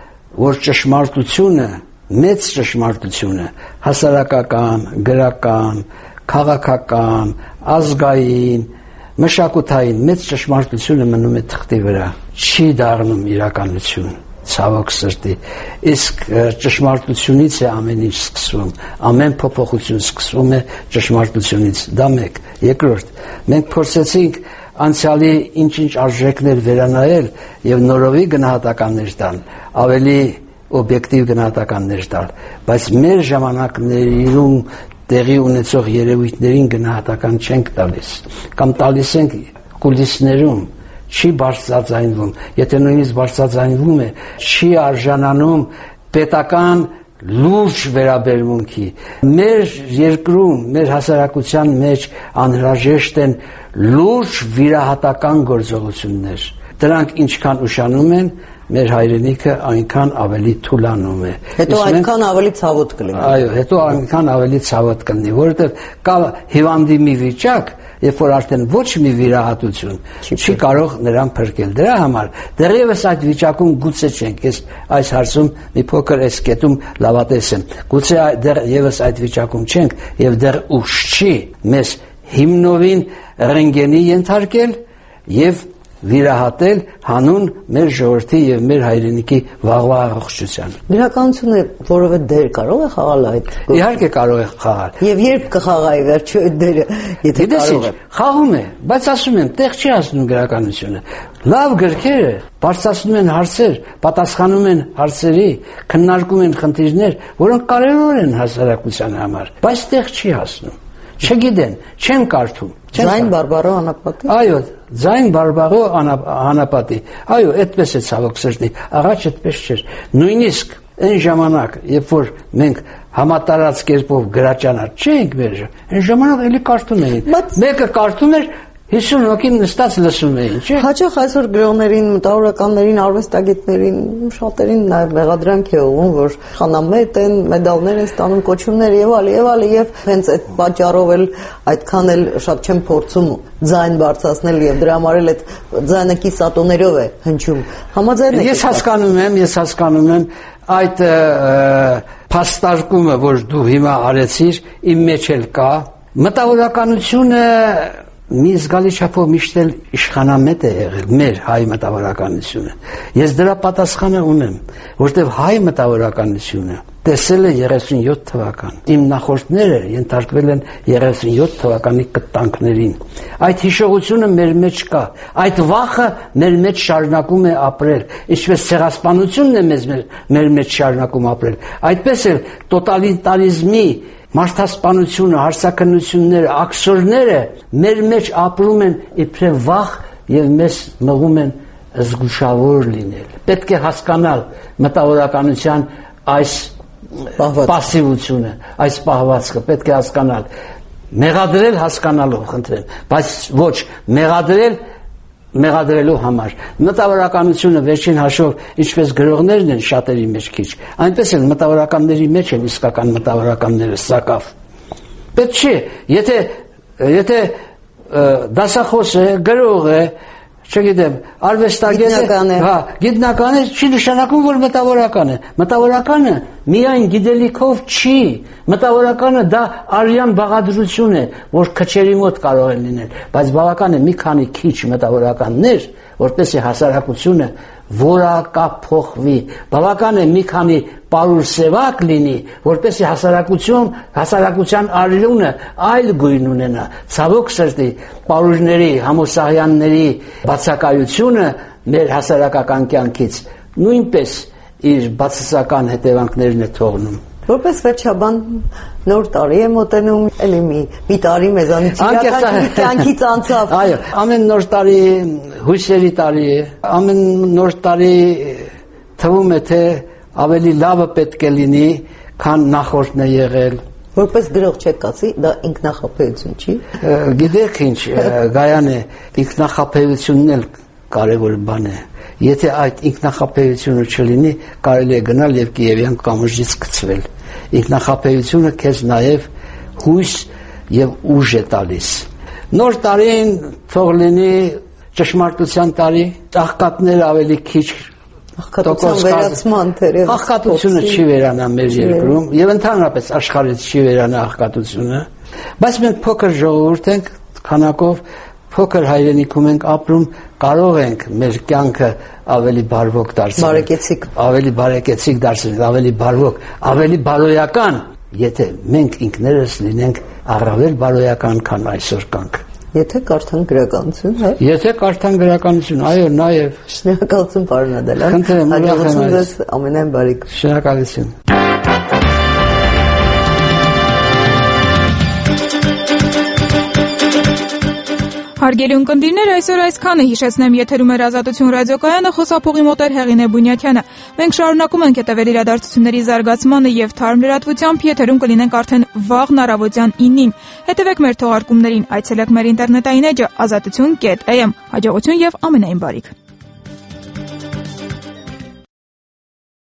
որ ճշմարտությունը, մեծ ճշմարտությունը, հասարակական, գրական, քաղաքական, ազգային, մշակութային մեծ ճշմարտությունը մնում է թղթի վրա, չի դառնում իրականություն, ցավոք սրտի։ Իսկ ճշմարտությունից է ամեն ինչ սկսվում, ամեն փոփոխություն սկսվում է ճշմարտությունից։ Դա մեկ։ Երկրորդ, մենք փորձեցինք անցյալի ինչ-ինչ արժեքներ վերանայել եւ նորովի գնահատականներ տալ, ավելի օբյեկտիվ գնահատականներ տալ, բայց մեր ժամանակներում տեղի ունեցող երևույթներին գնահատական չենք տալիս, կամ տալիս ենք կուլիսներում, չի բարձրաձայնվում, եթե նույնիսկ բարձրաձայնվում է, չի արժանանում պետական լուրջ վերաբերմունքի։ Մեր երկրում, մեր հասարակության մեջ անհրաժեշտ են լուրջ վիրահատական գործողություններ։ Դրանք ինչքան ուշանում են, մեր հայրենիքը այնքան ավելի թուլանում է։ Հետո այնքան ավելի ցավոտ կլինի։ Այո, հետո այնքան ավելի ցավոտ կլինի, որովհետև կա հիվանդի մի վիճակ, երբ որ արդեն ոչ մի վիրահատություն չի կարող նրան փրկել։ Դրա համար դեռևս այդ վիճակում գուցե չենք, ես այս հարցում մի փոքր այս կետում լավատես եմ, գուցե դեռևս այդ վիճակում չենք եւ դեռ ուշ չի մեզ հիմնովին ռենտգենի ենթարկել եւ վիրահատել հանուն մեր ժողովրդի եւ մեր հայրենիքի վաղվա առողջության։ Գրականությունը որևէ դեր կարող է խաղալ այդ։ Իհարկե կարող է խաղալ։ Եվ երբ կխաղայի վերջո այդ դերը, եթե կարող է։ Խաղում է, բայց ասում եմ, տեղ չի հասնում գրականությունը։ Լավ գրքերը բարձրացնում են հարցեր, պատասխանում են հարցերի, քննարկում են խնդիրներ, որոնք կարևոր են հասարակության համար, բայց տեղ չի հասնում։ Չգիտեն, չեն կարդում։ Ձայն բարբարո անապատի։ Այո, ձայն բարբարո անապատի։ Այո, այդպես է ցավոք սրտի։ Առաջ այդպես չէր։ Նույնիսկ այն ժամանակ, երբ որ մենք համատարած կերպով գրաճանար չէինք մեր, այն ժամանակ էլի կարդում էին։ Մեկը կարդում էր, հիսուն հոգին նստած լսում էին, չէ՞։ Հաճախ այսօր գրողներին, մտավորականներին, արվեստագետներին շատերին նաև մեղադրանք է ուղղում, որ խանամետ են, մեդալներ են ստանում, կոչումներ եւ այլ եւ այլ, եւ հենց այդ պատճառով էլ այդքան էլ շատ չեն փորձում ձայն բարձրացնել եւ դրա համար էլ այդ ձայնը կիսատոներով է հնչում։ Համաձայն եք։ Ես հասկանում եմ, ես հասկանում եմ այդ փաստարկումը, որ դու հիմա արեցիր, իմ մեջ էլ կա։ Մտավորականությունը մի զգալի չափով միշտ էլ իշխանամետ է եղել մեր հայ մտավորականությունը։ Ես դրա պատասխանը ունեմ, որտեղ հայ մտավորականությունը տեսել է երեսունյոթ թվական։ Իմ նախորդները ենթարկվել են երեսունյոթ թվականի կտանքներին։ Այդ հիշողությունը մեր մեջ կա, այդ վախը մեր մեջ շարունակում է ապրել, ինչպես ցեղասպանությունն է մեզ մեր մեջ շարունակում ապրել, այդպես էլ տոտալիտարիզմի մարդասպանությունը, հարցաքննությունները, աքսորները մեր մեջ ապրում են իբրև վախ եւ մեզ մղում են զգուշավոր լինել։ Պետք է հասկանալ մտավորականության այս պասիվությունը, այս պահվածքը պետք է հասկանալ։ Մեղադրել հասկանալով, խնդրեմ, բայց ոչ մեղադրել մեղադրելու համար։ Մտավորականությունը վերջին հաշվով, ինչպես գրողներն են շատերի մեջ քիչ, այնպես էլ մտավորականների մեջ են իսկական մտավորականները սակավ։ Պետք չէ, եթե եթե դասախոս է, գրող է, չգիտեմ, արվեստագետ է, հա, գիտնական է, չի նշանակում, որ մտավորական է։ Մտավորականը միայն գիտելիքով չի, մտավորականը դա արյան բաղադրություն է, որ քչերի մոտ կարող են լինել, բայց բավական է մի քանի քիչ մտավորականներ, որպեսզի հասարակությունը որակափոխվի, բավական է մի քանի պարուր սևակ լինի, որպեսզի հասարակություն, հասարակության արյունը այլ գույն ունենա։ Ցավոք սրտի, պարուրների, համոսահյանների բացակայությունը մեր հասարակական կյանքից նույնպես իր բացասական հետևանքներն է թողնում։ Որպես վերջաբան նոր տարի է մոտենում, էլի մի մի տարի մեզանից իրական կյանքից անցավ։ Այո, ամեն նոր տարի հույսերի տարի է, ամեն նոր տարի թվում է թե ավելի լավը պետք է լինի, քան նախորդն է եղել։ Որպես գրող չեք ասի, դա ինքնախապեյություն չի։ Գիտեք ինչ, Գայան է, ինքնախապեյությունն էլ կարևոր բան է։ Եթե այդ ինքնախապեյությունը չլինի, կարելի է գնալ եւ Կիևյան կամուրջից գցվել։ Ինքնախապեյությունը քեզ նաեւ հույս եւ ուժ է տալիս։ Նոր տարին թող լինի ճշմարտության տարի, աղքատները ավելի քիչ աղքատության վերացման թերևս։ Աղքատությունը չի վերանա մեր երկրում եւ ընդհանրապես աշխարհից չի վերանա աղքատությունը, բայց մենք փոքր ժողովուրդ ենք, քանակով փոքր հայրենիքում ենք ապրում, կարող ենք մեր կյանքը ավելի բարվոք դարձնել, բարեկեցիկ, ավելի բարեկեցիկ դարձնել, ավելի բարվոք, ավելի բարոյական, եթե մենք ինքներս լինենք առավել բարոյական, քան այսօր կանք։ Եթե կարդան գրականություն, հա։ Եթե կարդան գրականություն, այո, նաև։ Շնորհակալություն, պարոն Ադելյան։ Խնդրեմ, հաջողություն ձեզ ամենայն բարիք։ Շնորհակալություն։ Հարգելի ունկնդիրներ, այսօր այսքանը հիշեցնեմ, եթերում էր Ազատություն ռադիոկայանը, խոսափողի մոտ էր Հեղինե Բունյակյանը։ Մենք շարունակում ենք հետևել իրադարձությունների զարգացմանը եւ թարմ լրատվությամբ, եթերում կլինենք արդեն վաղն առավոտյան ինին։ Հետևեք մեր թողարկումներին, այցելեք մեր ինտերնետային էջը ազատություն կետ am։ Հաջողություն եւ ամենայն բարիք։